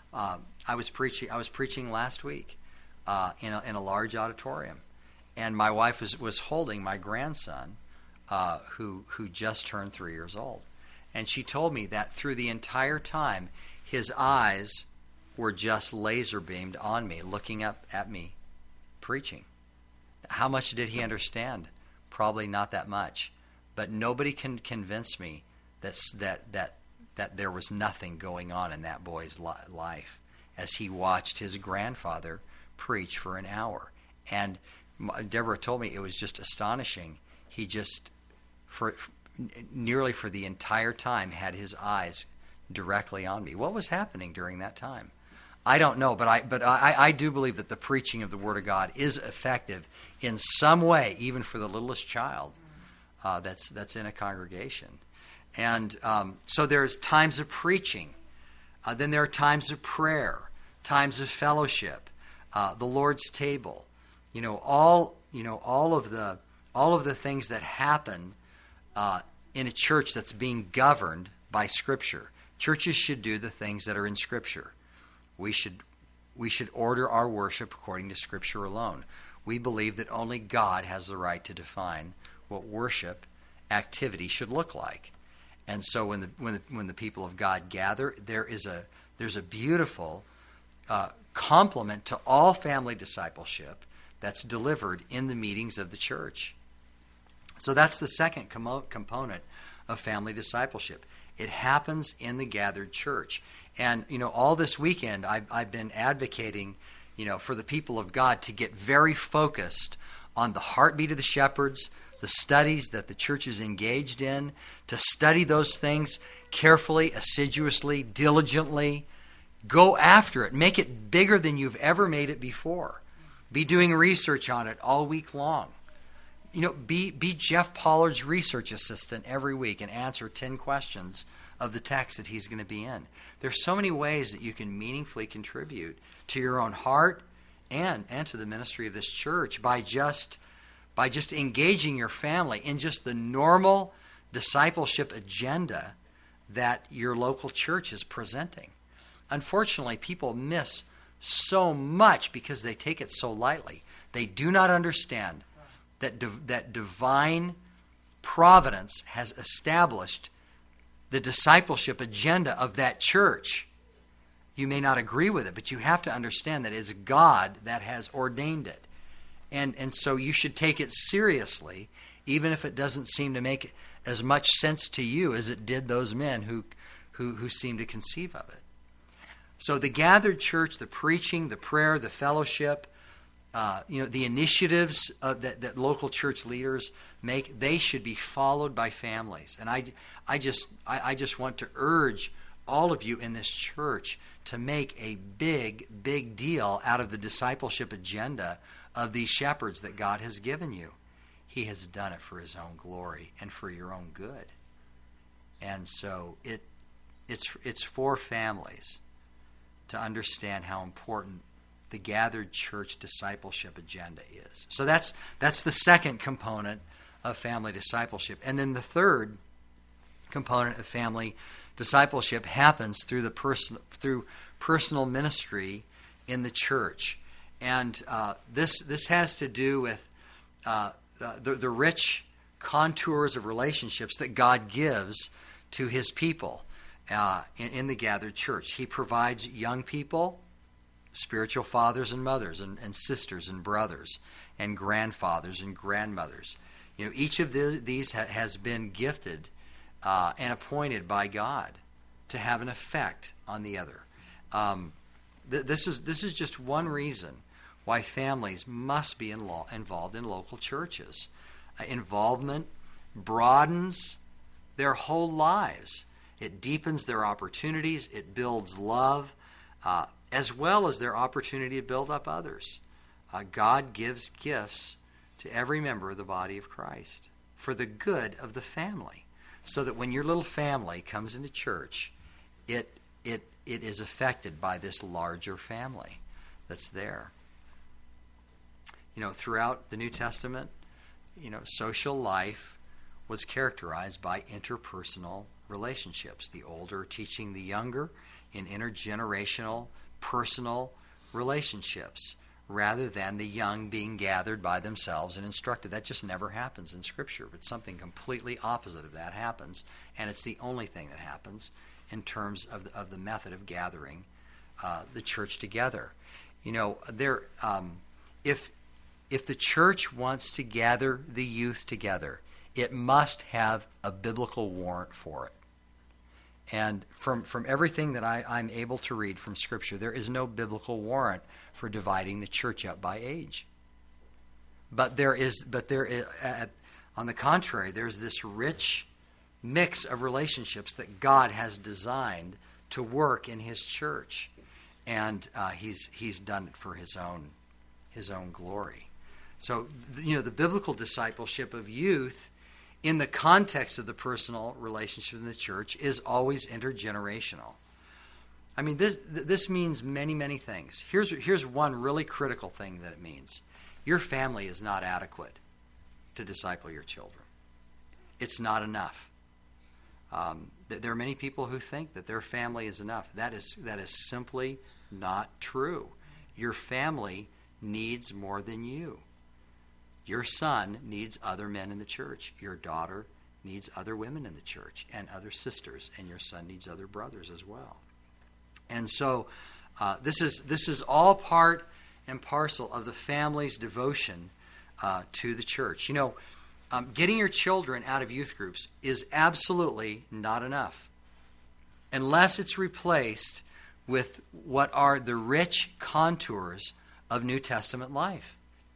I was preaching last week in a large auditorium, and my wife was holding my grandson, who just turned 3 years old, and she told me that through the entire time, his eyes were just laser beamed on me, looking up at me, preaching. How much did he understand? Probably not that much, but nobody can convince me that there was nothing going on in that boy's life as he watched his grandfather preach for an hour. And Deborah told me it was just astonishing. He just, nearly for the entire time, had his eyes directly on me. What was happening during that time? I don't know, but I do believe that the preaching of the Word of God is effective in some way, even for the littlest child that's in a congregation. And so there's times of preaching. Then there are times of prayer, times of fellowship, the Lord's table. All of the things that happen in a church that's being governed by Scripture. Churches should do the things that are in Scripture. We should order our worship according to Scripture alone. We believe that only God has the right to define what worship activity should look like. And so when the people of God gather, there's a beautiful complement to all family discipleship that's delivered in the meetings of the church. So that's the second component of family discipleship. It happens in the gathered church. And, all this weekend, I've been advocating, for the people of God to get very focused on the heartbeat of the shepherds, the studies that the church is engaged in, to study those things carefully, assiduously, diligently. Go after it. Make it bigger than you've ever made it before. Be doing research on it all week long. Be Jeff Pollard's research assistant every week and answer 10 questions of the text that he's going to be in. There's so many ways that you can meaningfully contribute to your own heart and to the ministry of this church by just by just engaging your family in just the normal discipleship agenda that your local church is presenting. Unfortunately, people miss so much because they take it so lightly. They do not understand that that divine providence has established the discipleship agenda of that church. You may not agree with it, but you have to understand that it's God that has ordained it. And so you should take it seriously, even if it doesn't seem to make as much sense to you as it did those men who seem to conceive of it. So the gathered church, the preaching, the prayer, the fellowship, the initiatives that local church leaders make, they should be followed by families. And I just want to urge all of you in this church to make a big deal out of the discipleship agenda of these shepherds that God has given you. He has done it for his own glory and for your own good. And so it's for families to understand how important the gathered church discipleship agenda is. So that's the second component of family discipleship. And then the third component of family discipleship happens through through personal ministry in the church. And this has to do with the rich contours of relationships that God gives to his people in the gathered church. He provides young people spiritual fathers and mothers and sisters and brothers and grandfathers and grandmothers. Each of these has been gifted and appointed by God to have an effect on the other. This is just one reason why families must be involved in local churches. Involvement broadens their whole lives. It deepens their opportunities. It builds love, as well as their opportunity to build up others. God gives gifts to every member of the body of Christ for the good of the family, so that when your little family comes into church, it is affected by this larger family that's there. Throughout the New Testament, social life was characterized by interpersonal relationships. The older teaching the younger in intergenerational personal relationships, rather than the young being gathered by themselves and instructed. That just never happens in Scripture, but something completely opposite of that happens, and it's the only thing that happens in terms of the method of gathering the church together. If the church wants to gather the youth together, it must have a biblical warrant for it. And from everything that I'm able to read from Scripture, there is no biblical warrant for dividing the church up by age. But there is, on the contrary, there's this rich mix of relationships that God has designed to work in his church, and he's done it for his own glory. So the biblical discipleship of youth, in the context of the personal relationship in the church, is always intergenerational. I mean, this means many, many things. Here's one really critical thing that it means. Your family is not adequate to disciple your children. It's not enough. There are many people who think that their family is enough. That is simply not true. Your family needs more than you. Your son needs other men in the church. Your daughter needs other women in the church and other sisters, and your son needs other brothers as well. And so this is all part and parcel of the family's devotion to the church. Getting your children out of youth groups is absolutely not enough unless it's replaced with what are the rich contours of New Testament life.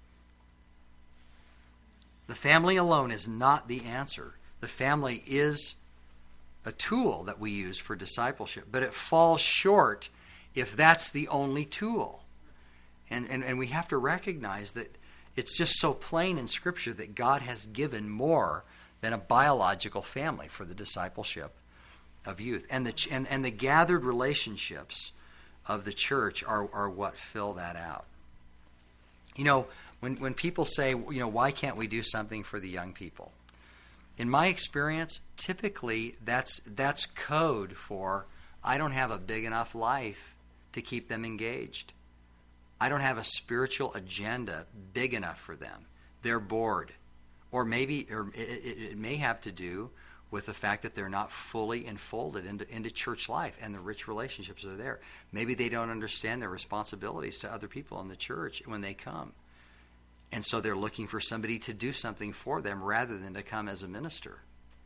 The family alone is not the answer. The family is a tool that we use for discipleship, but it falls short if that's the only tool. And we have to recognize that it's just so plain in Scripture that God has given more than a biological family for the discipleship of youth. And the gathered relationships of the church are what fill that out. When people say, why can't we do something for the young people? In my experience, typically that's code for I don't have a big enough life to keep them engaged. I don't have a spiritual agenda big enough for them. They're bored. Or it may have to do with the fact that they're not fully enfolded into church life and the rich relationships that are there. Maybe they don't understand their responsibilities to other people in the church when they come. And so they're looking for somebody to do something for them rather than to come as a minister.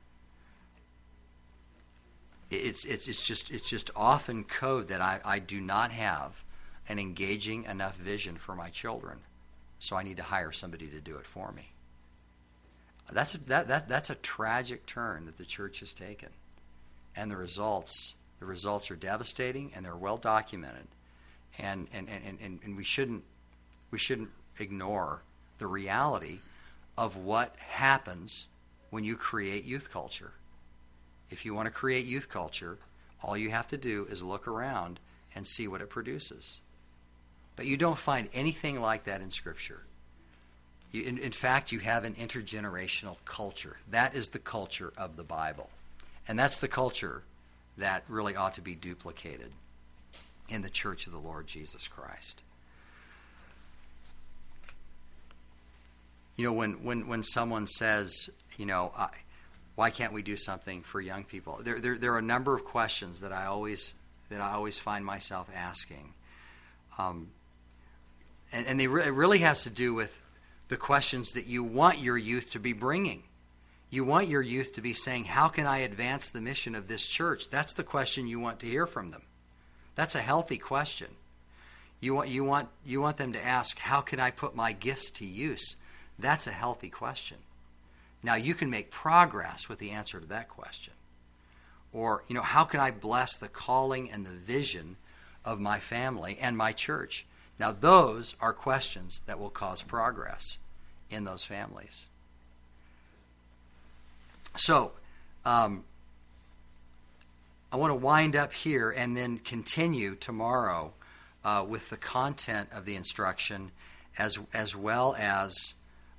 It's just often code that I do not have an engaging enough vision for my children, so I need to hire somebody to do it for me. That's a tragic turn that the church has taken, and the results are devastating, and they're well documented, and we shouldn't ignore the reality of what happens when you create youth culture. If you want to create youth culture, all you have to do is look around and see what it produces. But you don't find anything like that in Scripture. In fact, you have an intergenerational culture. That is the culture of the Bible. And that's the culture that really ought to be duplicated in the church of the Lord Jesus Christ. When someone says, why can't we do something for young people? There are a number of questions that I always find myself asking. And it really has to do with the questions that you want your youth to be bringing. You want your youth to be saying, how can I advance the mission of this church? That's the question you want to hear from them. That's a healthy question. You want them to ask, how can I put my gifts to use? That's a healthy question. Now, you can make progress with the answer to that question. Or, how can I bless the calling and the vision of my family and my church? Now, those are questions that will cause progress in those families. So, I want to wind up here and then continue tomorrow with the content of the instruction as well as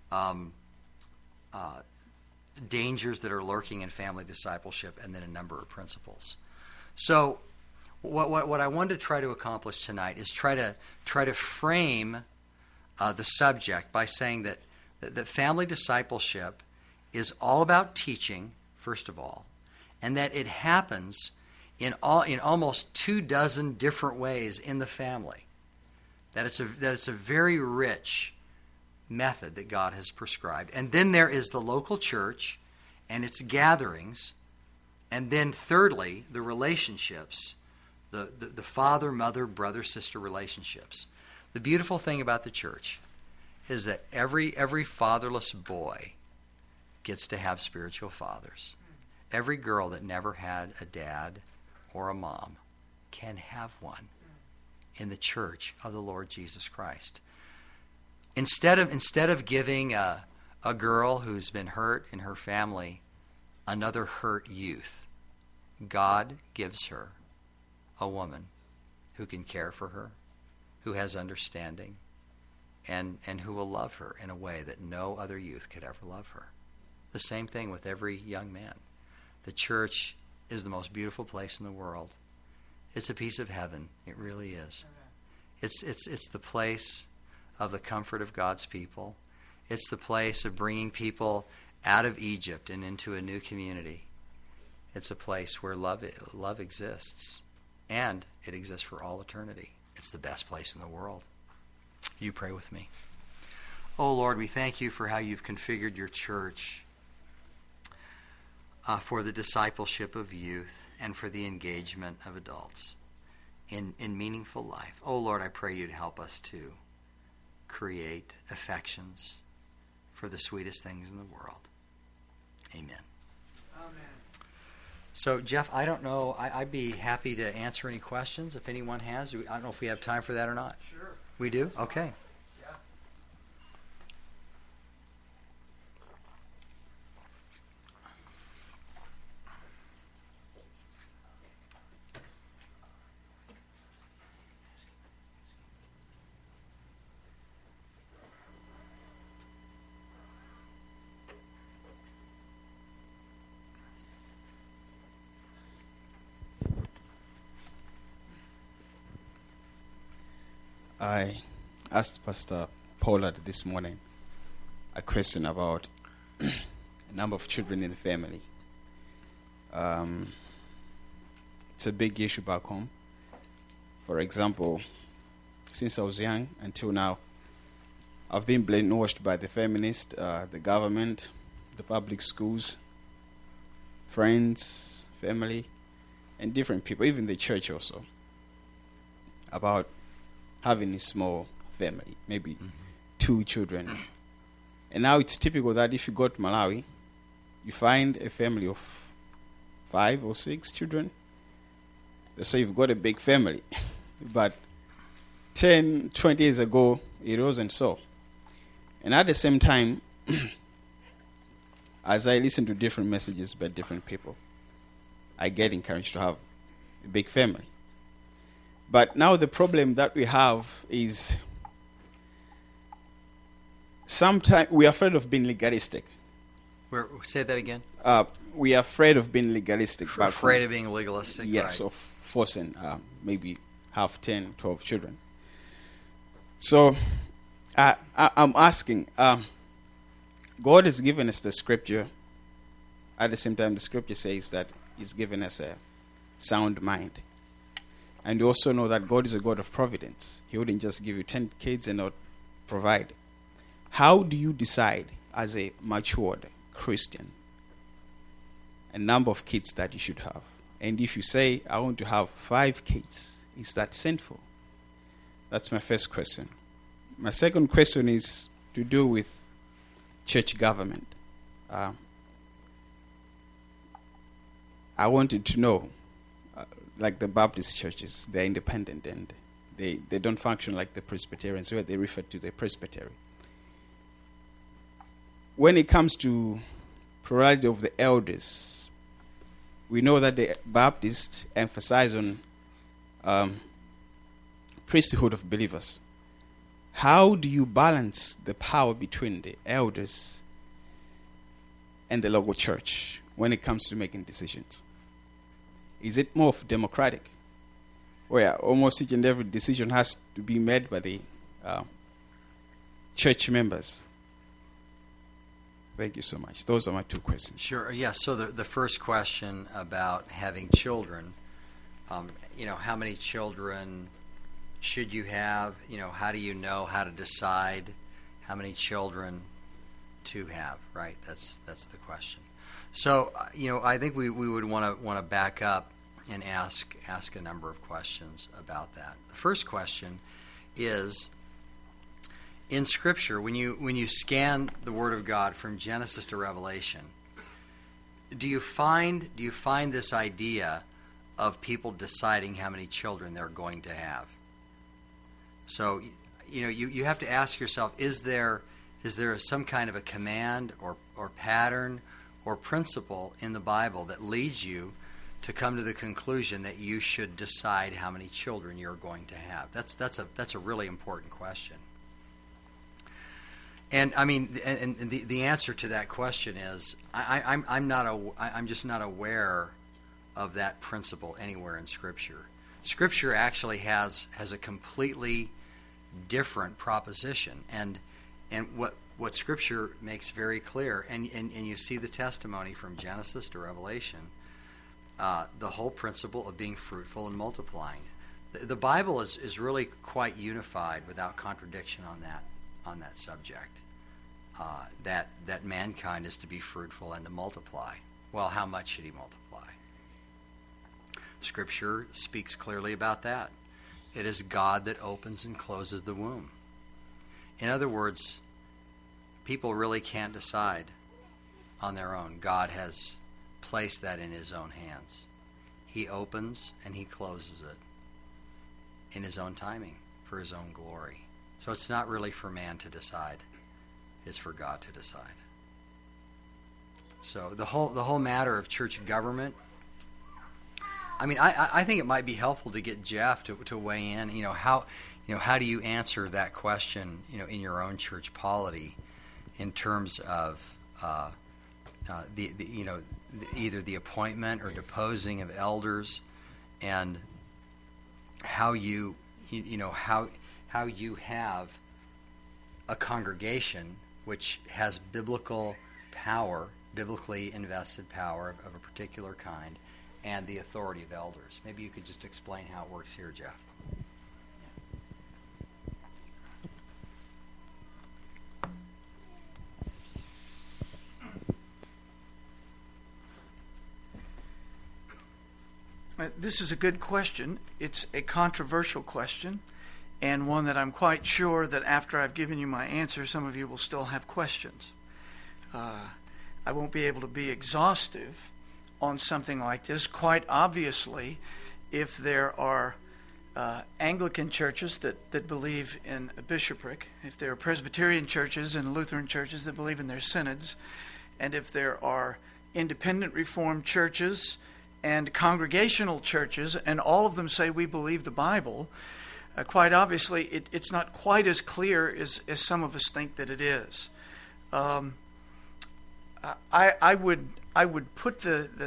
dangers that are lurking in family discipleship, and then a number of principles. So, what I wanted to try to accomplish tonight is try to frame the subject by saying that family discipleship is all about teaching, first of all, and that it happens in almost 24 different ways in the family. That it's a very rich method that God has prescribed. And then there is the local church and its gatherings, and then thirdly, the relationships. The father, mother, brother, sister relationships. The beautiful thing about the church is that every fatherless boy gets to have spiritual fathers. Every girl that never had a dad or a mom can have one in the church of the Lord Jesus Christ. Instead of giving a girl who's been hurt in her family another hurt youth, God gives her a woman who can care for her, who has understanding, and who will love her in a way that no other youth could ever love her. The same thing with every young man. The church is the most beautiful place in the world. It's a piece of heaven. It really is. It's the place of the comfort of God's people. It's the place of bringing people out of Egypt and into a new community. It's a place where love exists. And it exists for all eternity. It's the best place in the world. You pray with me. Oh Lord, we thank you for how you've configured your church for the discipleship of youth and for the engagement of adults in meaningful life. Oh Lord, I pray you'd help us to create affections for the sweetest things in the world. Amen. So, Jeff, I don't know. I'd be happy to answer any questions if anyone has. I don't know if we have time for that or not. Sure. We do? Okay. Yeah. I asked Pastor Pollard this morning a question about a number of children in the family. It's a big issue back home. For example, since I was young until now, I've been brainwashed by the feminists, the government, the public schools, friends, family, and different people, even the church also, about having a small family, maybe 2 children. And now it's typical that if you go to Malawi, you find a family of 5 or 6 children. They say you've got a big family. But 10, 20 years ago, it wasn't so. And at the same time, as I listen to different messages by different people, I get encouraged to have a big family. But now the problem that we have is sometimes we're afraid of being legalistic. Say that again? We are afraid of being legalistic. Afraid of being legalistic? Yes, right. of forcing maybe have 10, 12 children. So I'm asking, God has given us the scripture. At the same time, the scripture says that He's given us a sound mind. And we also know that God is a God of providence. He wouldn't just give you 10 kids and not provide. How do you decide as a matured Christian a number of kids that you should have? And if you say, I want to have 5 kids, is that sinful? That's my first question. My second question is to do with church government. I wanted to know, like the Baptist churches, they're independent and they don't function like the Presbyterians, where they refer to the presbytery. When it comes to plurality of the elders, we know that the Baptists emphasize on priesthood of believers. How do you balance the power between the elders and the local church when it comes to making decisions? Is it more of democratic, where almost each and every decision has to be made by the church members? Thank you so much. Those are my 2 questions. Sure. Yes. So the first question about having children, how many children should you have? How do you know how to decide how many children to have? Right. That's the question. So I think we would want to back up and ask a number of questions about that. The first question is, in Scripture, when you scan the Word of God from Genesis to Revelation, do you find this idea of people deciding how many children they're going to have? So you have to ask yourself, is there some kind of a command or pattern or principle in the Bible that leads you to come to the conclusion that you should decide how many children you're going to have? That's a really important question. And I mean, and the answer to that question is, I'm just not aware of that principle anywhere in Scripture. Scripture actually has a completely different proposition, and what Scripture makes very clear, and you see the testimony from Genesis to Revelation, the whole principle of being fruitful and multiplying. The Bible is really quite unified without contradiction on that subject. That mankind is to be fruitful and to multiply. Well, how much should he multiply? Scripture speaks clearly about that. It is God that opens and closes the womb. In other words, people really can't decide on their own. God has placed that in His own hands. He opens and He closes it in His own timing for His own glory. So it's not really for man to decide. It's for God to decide. So the whole matter of church government, I mean, I think it might be helpful to get Jeff to weigh in. How do you answer that question? In your own church polity, in terms of either the appointment or deposing of elders, and how how you have a congregation which has biblical power, biblically invested power of a particular kind, and the authority of elders. Maybe you could just explain how it works here, Jeff. This is a good question. It's a controversial question, and one that I'm quite sure that after I've given you my answer, some of you will still have questions. I won't be able to be exhaustive on something like this. Quite obviously, if there are Anglican churches that believe in a bishopric, if there are Presbyterian churches and Lutheran churches that believe in their synods, and if there are independent Reformed churches and congregational churches, and all of them say we believe the Bible, quite obviously it's not quite as clear as some of us think that it is. I would put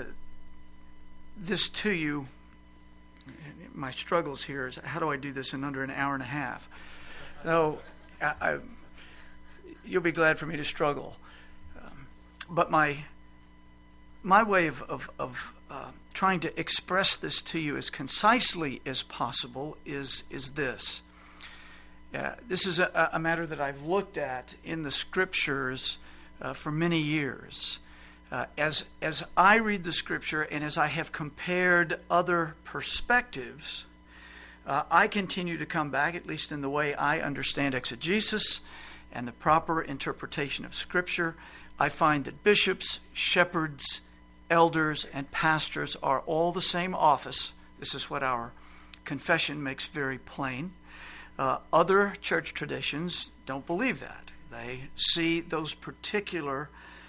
this to you. My struggles here is, how do I do this in under an hour and a half? So you'll be glad for me to struggle. But my way of trying to express this to you as concisely as possible is this. This is a matter that I've looked at in the Scriptures for many years. As I read the Scripture and as I have compared other perspectives, I continue to come back, at least in the way I understand exegesis and the proper interpretation of Scripture, I find that bishops, shepherds, elders, and pastors are all the same office. This is what our confession makes very plain. Other church traditions don't believe that. They see those particular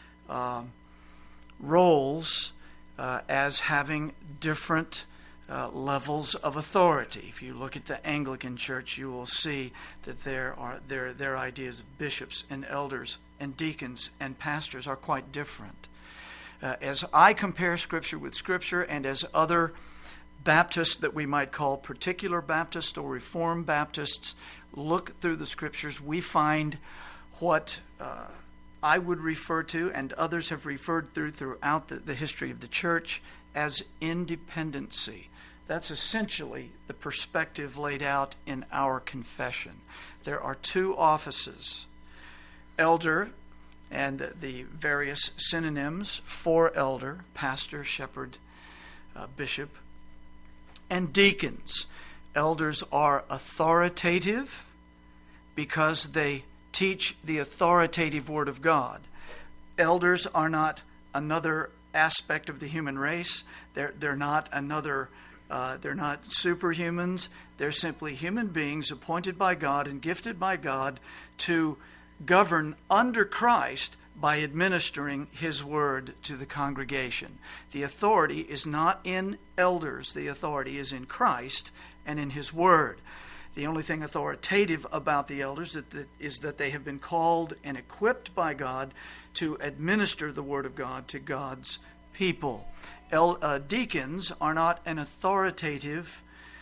roles as having different levels of authority. If you look at the Anglican Church, you will see that their ideas of bishops and elders and deacons and pastors are quite different. As I compare Scripture with Scripture, and as other Baptists that we might call particular Baptists or Reformed Baptists look through the Scriptures, we find what I would refer to, and others have referred throughout the history of the church, as independency. That's essentially the perspective laid out in our confession. There are two offices, elder, and the various synonyms for elder, pastor, shepherd, bishop, and deacons. Elders are authoritative because they teach the authoritative Word of God. Elders are not another aspect of the human race. They're not another. They're not superhumans. They're simply human beings appointed by God and gifted by God to govern under Christ by administering His Word to the congregation. The authority is not in elders. The authority is in Christ and in His Word. The only thing authoritative about the elders is that they have been called and equipped by God to administer the Word of God to God's people. Deacons are not an authoritative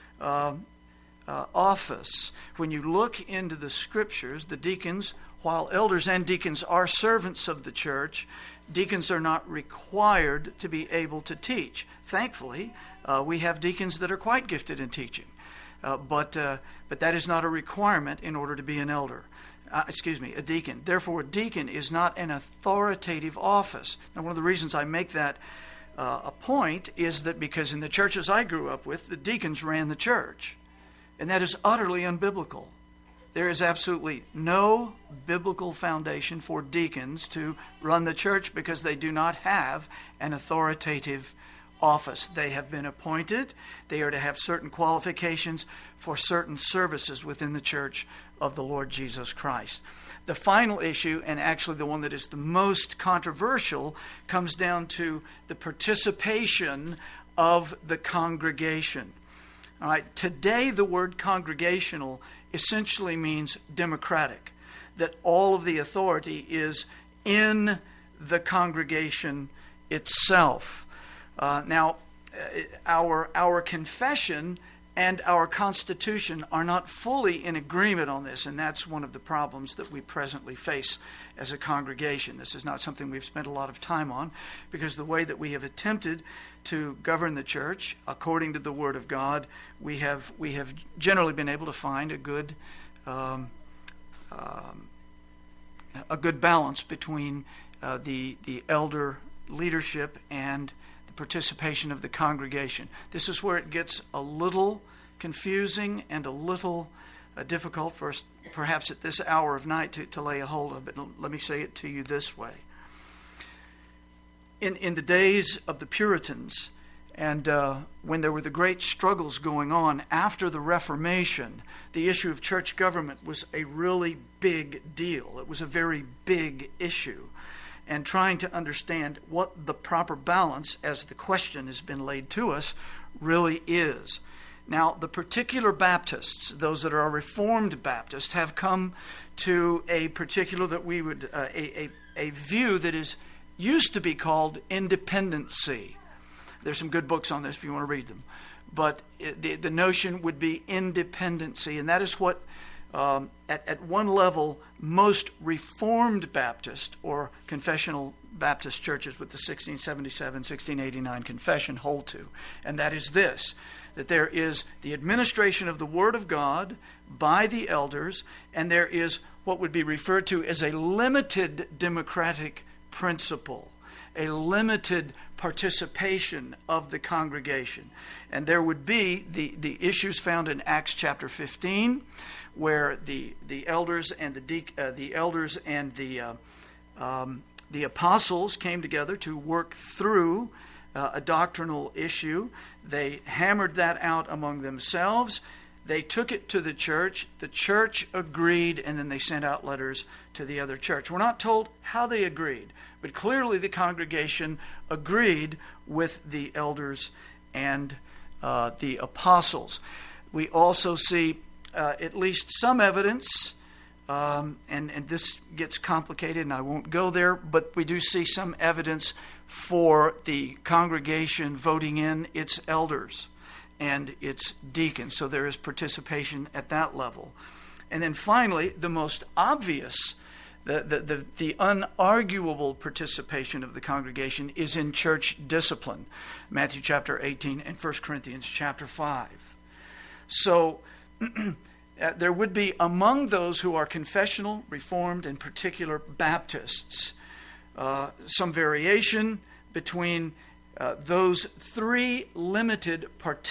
office. When you look into the Scriptures, the deacons, while elders and deacons are servants of the church, deacons are not required to be able to teach. Thankfully, we have deacons that are quite gifted in teaching, but that is not a requirement in order to be an elder. A deacon. Therefore, a deacon is not an authoritative office. Now, one of the reasons I make that a point is that because in the churches I grew up with, the deacons ran the church, and that is utterly unbiblical. There is absolutely no biblical foundation for deacons to run the church because they do not have an authoritative office. They have been appointed. They are to have certain qualifications for certain services within the church of the Lord Jesus Christ. The final issue, and actually the one that is the most controversial, comes down to the participation of the congregation. All right, today the word congregational essentially means democratic, that all of the authority is in the congregation itself. Now, our confession and our Constitution are not fully in agreement on this, and that's one of the problems that we presently face as a congregation. This is not something we've spent a lot of time on, because the way that we have attempted to govern the church according to the Word of God, we have generally been able to find a good balance between the elder leadership and participation of the congregation. This is where it gets a little confusing and a little difficult for us, perhaps at this hour of night, to lay a hold of it. Let me say it to you this way. In the days of the Puritans, and when there were the great struggles going on after the Reformation, the issue of church government was a really big deal. It was a very big issue. And trying to understand what the proper balance, as the question has been laid to us, really is. Now, the particular Baptists, those that are Reformed Baptists, have come to a particular that we would a view that is used to be called independency. There's some good books on this if you want to read them, but the notion would be independency, and that is what at one level most Reformed Baptist or confessional Baptist churches with the 1677, 1689 confession hold to, and that is this: that there is the administration of the Word of God by the elders, and there is what would be referred to as a limited democratic principle, a limited participation of the congregation. And there would be the issues found in Acts chapter 15, where the elders and the apostles came together to work through a doctrinal issue. They hammered that out among themselves. They took it to the church agreed, and then they sent out letters to the other church. We're not told how they agreed, but clearly the congregation agreed with the elders and the apostles. We also see at least some evidence, and this gets complicated and I won't go there, but we do see some evidence for the congregation voting in its elders and its deacons. So there is participation at that level. And then finally, the most obvious, the unarguable participation of the congregation is in church discipline. Matthew chapter 18 and 1 Corinthians chapter 5. So there would be among those who are confessional, Reformed, and particular Baptists some variation between those three limited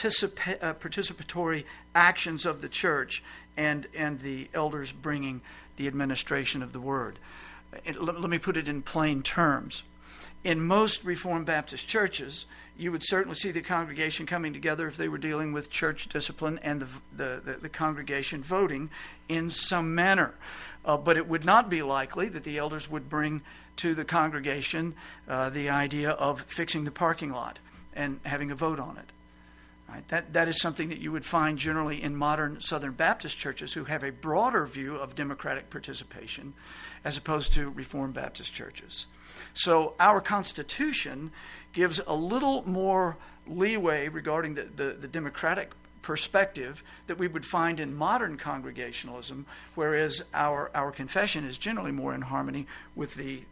participatory actions of the church and the elders bringing the administration of the Word. Let me put it in plain terms. In most Reformed Baptist churches, you would certainly see the congregation coming together if they were dealing with church discipline and the congregation voting in some manner. But it would not be likely that the elders would bring to the congregation the idea of fixing the parking lot and having a vote on it. Right? That is something that you would find generally in modern Southern Baptist churches who have a broader view of democratic participation as opposed to Reformed Baptist churches. So our Constitution gives a little more leeway regarding the democratic perspective that we would find in modern Congregationalism, whereas our confession is generally more in harmony with the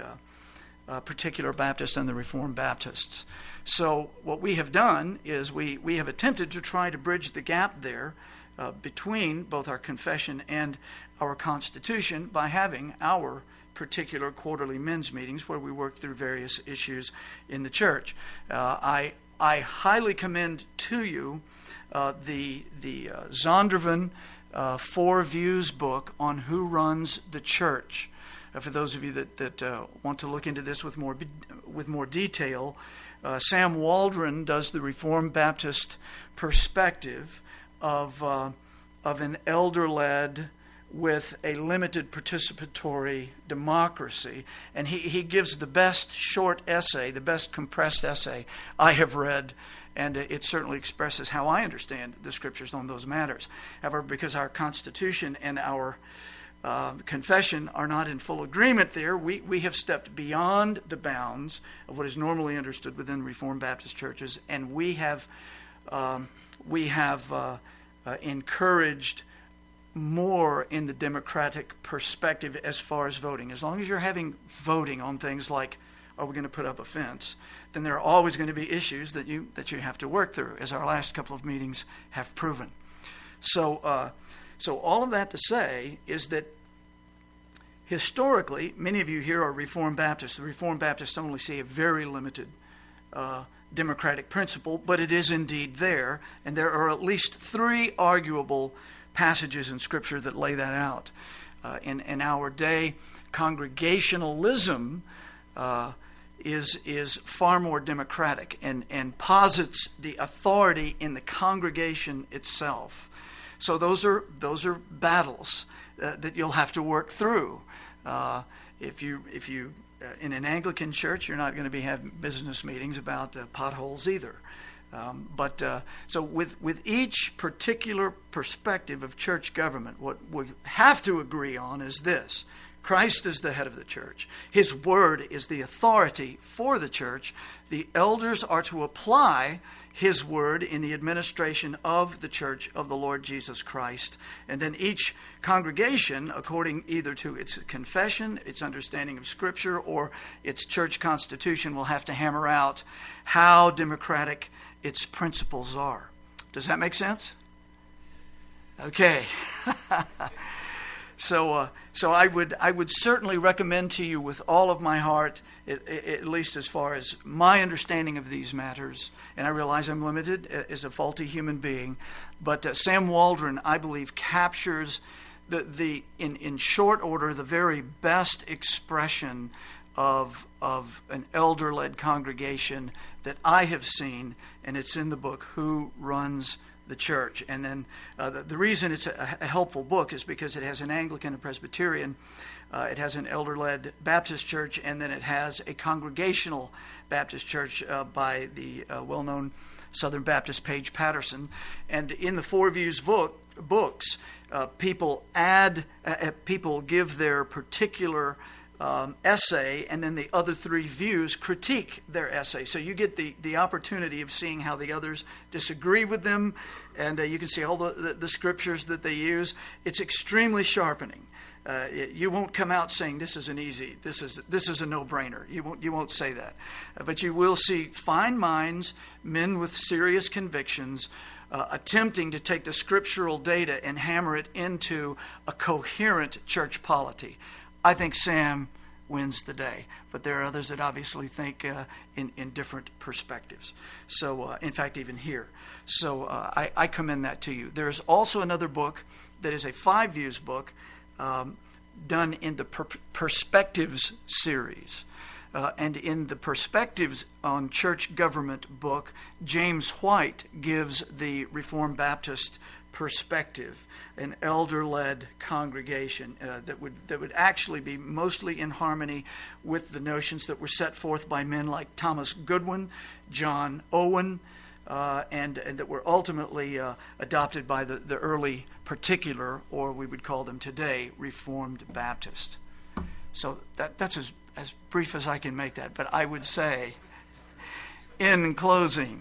particular Baptist and the Reformed Baptists. So what we have done is we have attempted to try to bridge the gap there between both our confession and our Constitution by having our particular quarterly men's meetings where we work through various issues in the church. I highly commend to you the Zondervan Four Views book on who runs the church. For those of you that want to look into this with more detail, Sam Waldron does the Reformed Baptist perspective of an elder-led with a limited participatory democracy, and he gives the best short essay, the best compressed essay I have read, and it certainly expresses how I understand the Scriptures on those matters. However, because our Constitution and our confession are not in full agreement there, we have stepped beyond the bounds of what is normally understood within Reformed Baptist churches, and we have we have encouraged more in the democratic perspective as far as voting. As long as you're having voting on things like, are we going to put up a fence, then there are always going to be issues that you have to work through, as our last couple of meetings have proven. So all of that to say is that historically, many of you here are Reformed Baptists. The Reformed Baptists only see a very limited democratic principle, but it is indeed there, and there are at least 3 arguable passages in Scripture that lay that out. In our day, congregationalism is far more democratic and posits the authority in the congregation itself. So those are battles that you'll have to work through. If you in an Anglican church, you're not going to be having business meetings about potholes either. So with each particular perspective of church government, what we have to agree on is this: Christ is the head of the church. His word is the authority for the church. The elders are to apply His word in the administration of the church of the Lord Jesus Christ. And then each congregation, according either to its confession, its understanding of Scripture, or its church constitution, will have to hammer out how democratic its principles are. Does that make sense? Okay. So I would certainly recommend to you with all of my heart, at least as far as my understanding of these matters, and I realize I'm limited as a faulty human being, but Sam Waldron, I believe, captures in short order the very best expression of an elder-led congregation that I have seen, and it's in the book, Who Runs the Church. And then the reason it's a helpful book is because it has an Anglican and Presbyterian, it has an elder-led Baptist church, and then it has a congregational Baptist church by the well-known Southern Baptist Paige Patterson. And in the Four Views books, people give their particular essay, and then the other 3 views critique their essay. So you get the opportunity of seeing how the others disagree with them, and you can see all the scriptures that they use. It's extremely sharpening. You won't come out saying this is an easy, this is a no-brainer. You won't say that, but you will see fine minds, men with serious convictions, attempting to take the scriptural data and hammer it into a coherent church polity. I think Sam wins the day, but there are others that obviously think in different perspectives. So, in fact, even here. So I commend that to you. There's also another book that is a 5 Views book done in the Perspectives series. And in the Perspectives on Church Government book, James White gives the Reformed Baptist perspective, an elder-led congregation that would actually be mostly in harmony with the notions that were set forth by men like Thomas Goodwin, John Owen, and that were ultimately adopted by the early particular, or we would call them today, Reformed Baptist. So that's as brief as I can make that. But I would say, in closing,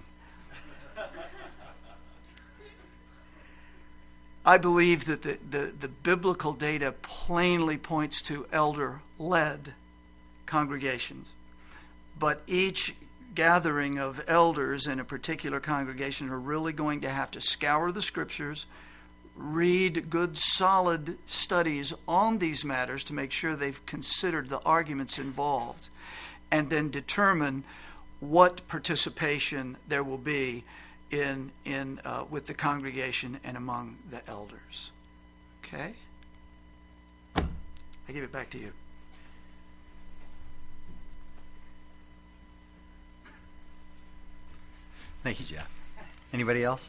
I believe that the biblical data plainly points to elder-led congregations. But each gathering of elders in a particular congregation are really going to have to scour the scriptures, read good, solid studies on these matters to make sure they've considered the arguments involved, and then determine what participation there will be in with the congregation and among the elders. Okay? I give it back to you. Thank you, Jeff. Anybody else?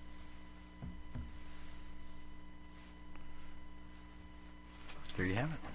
There you have it.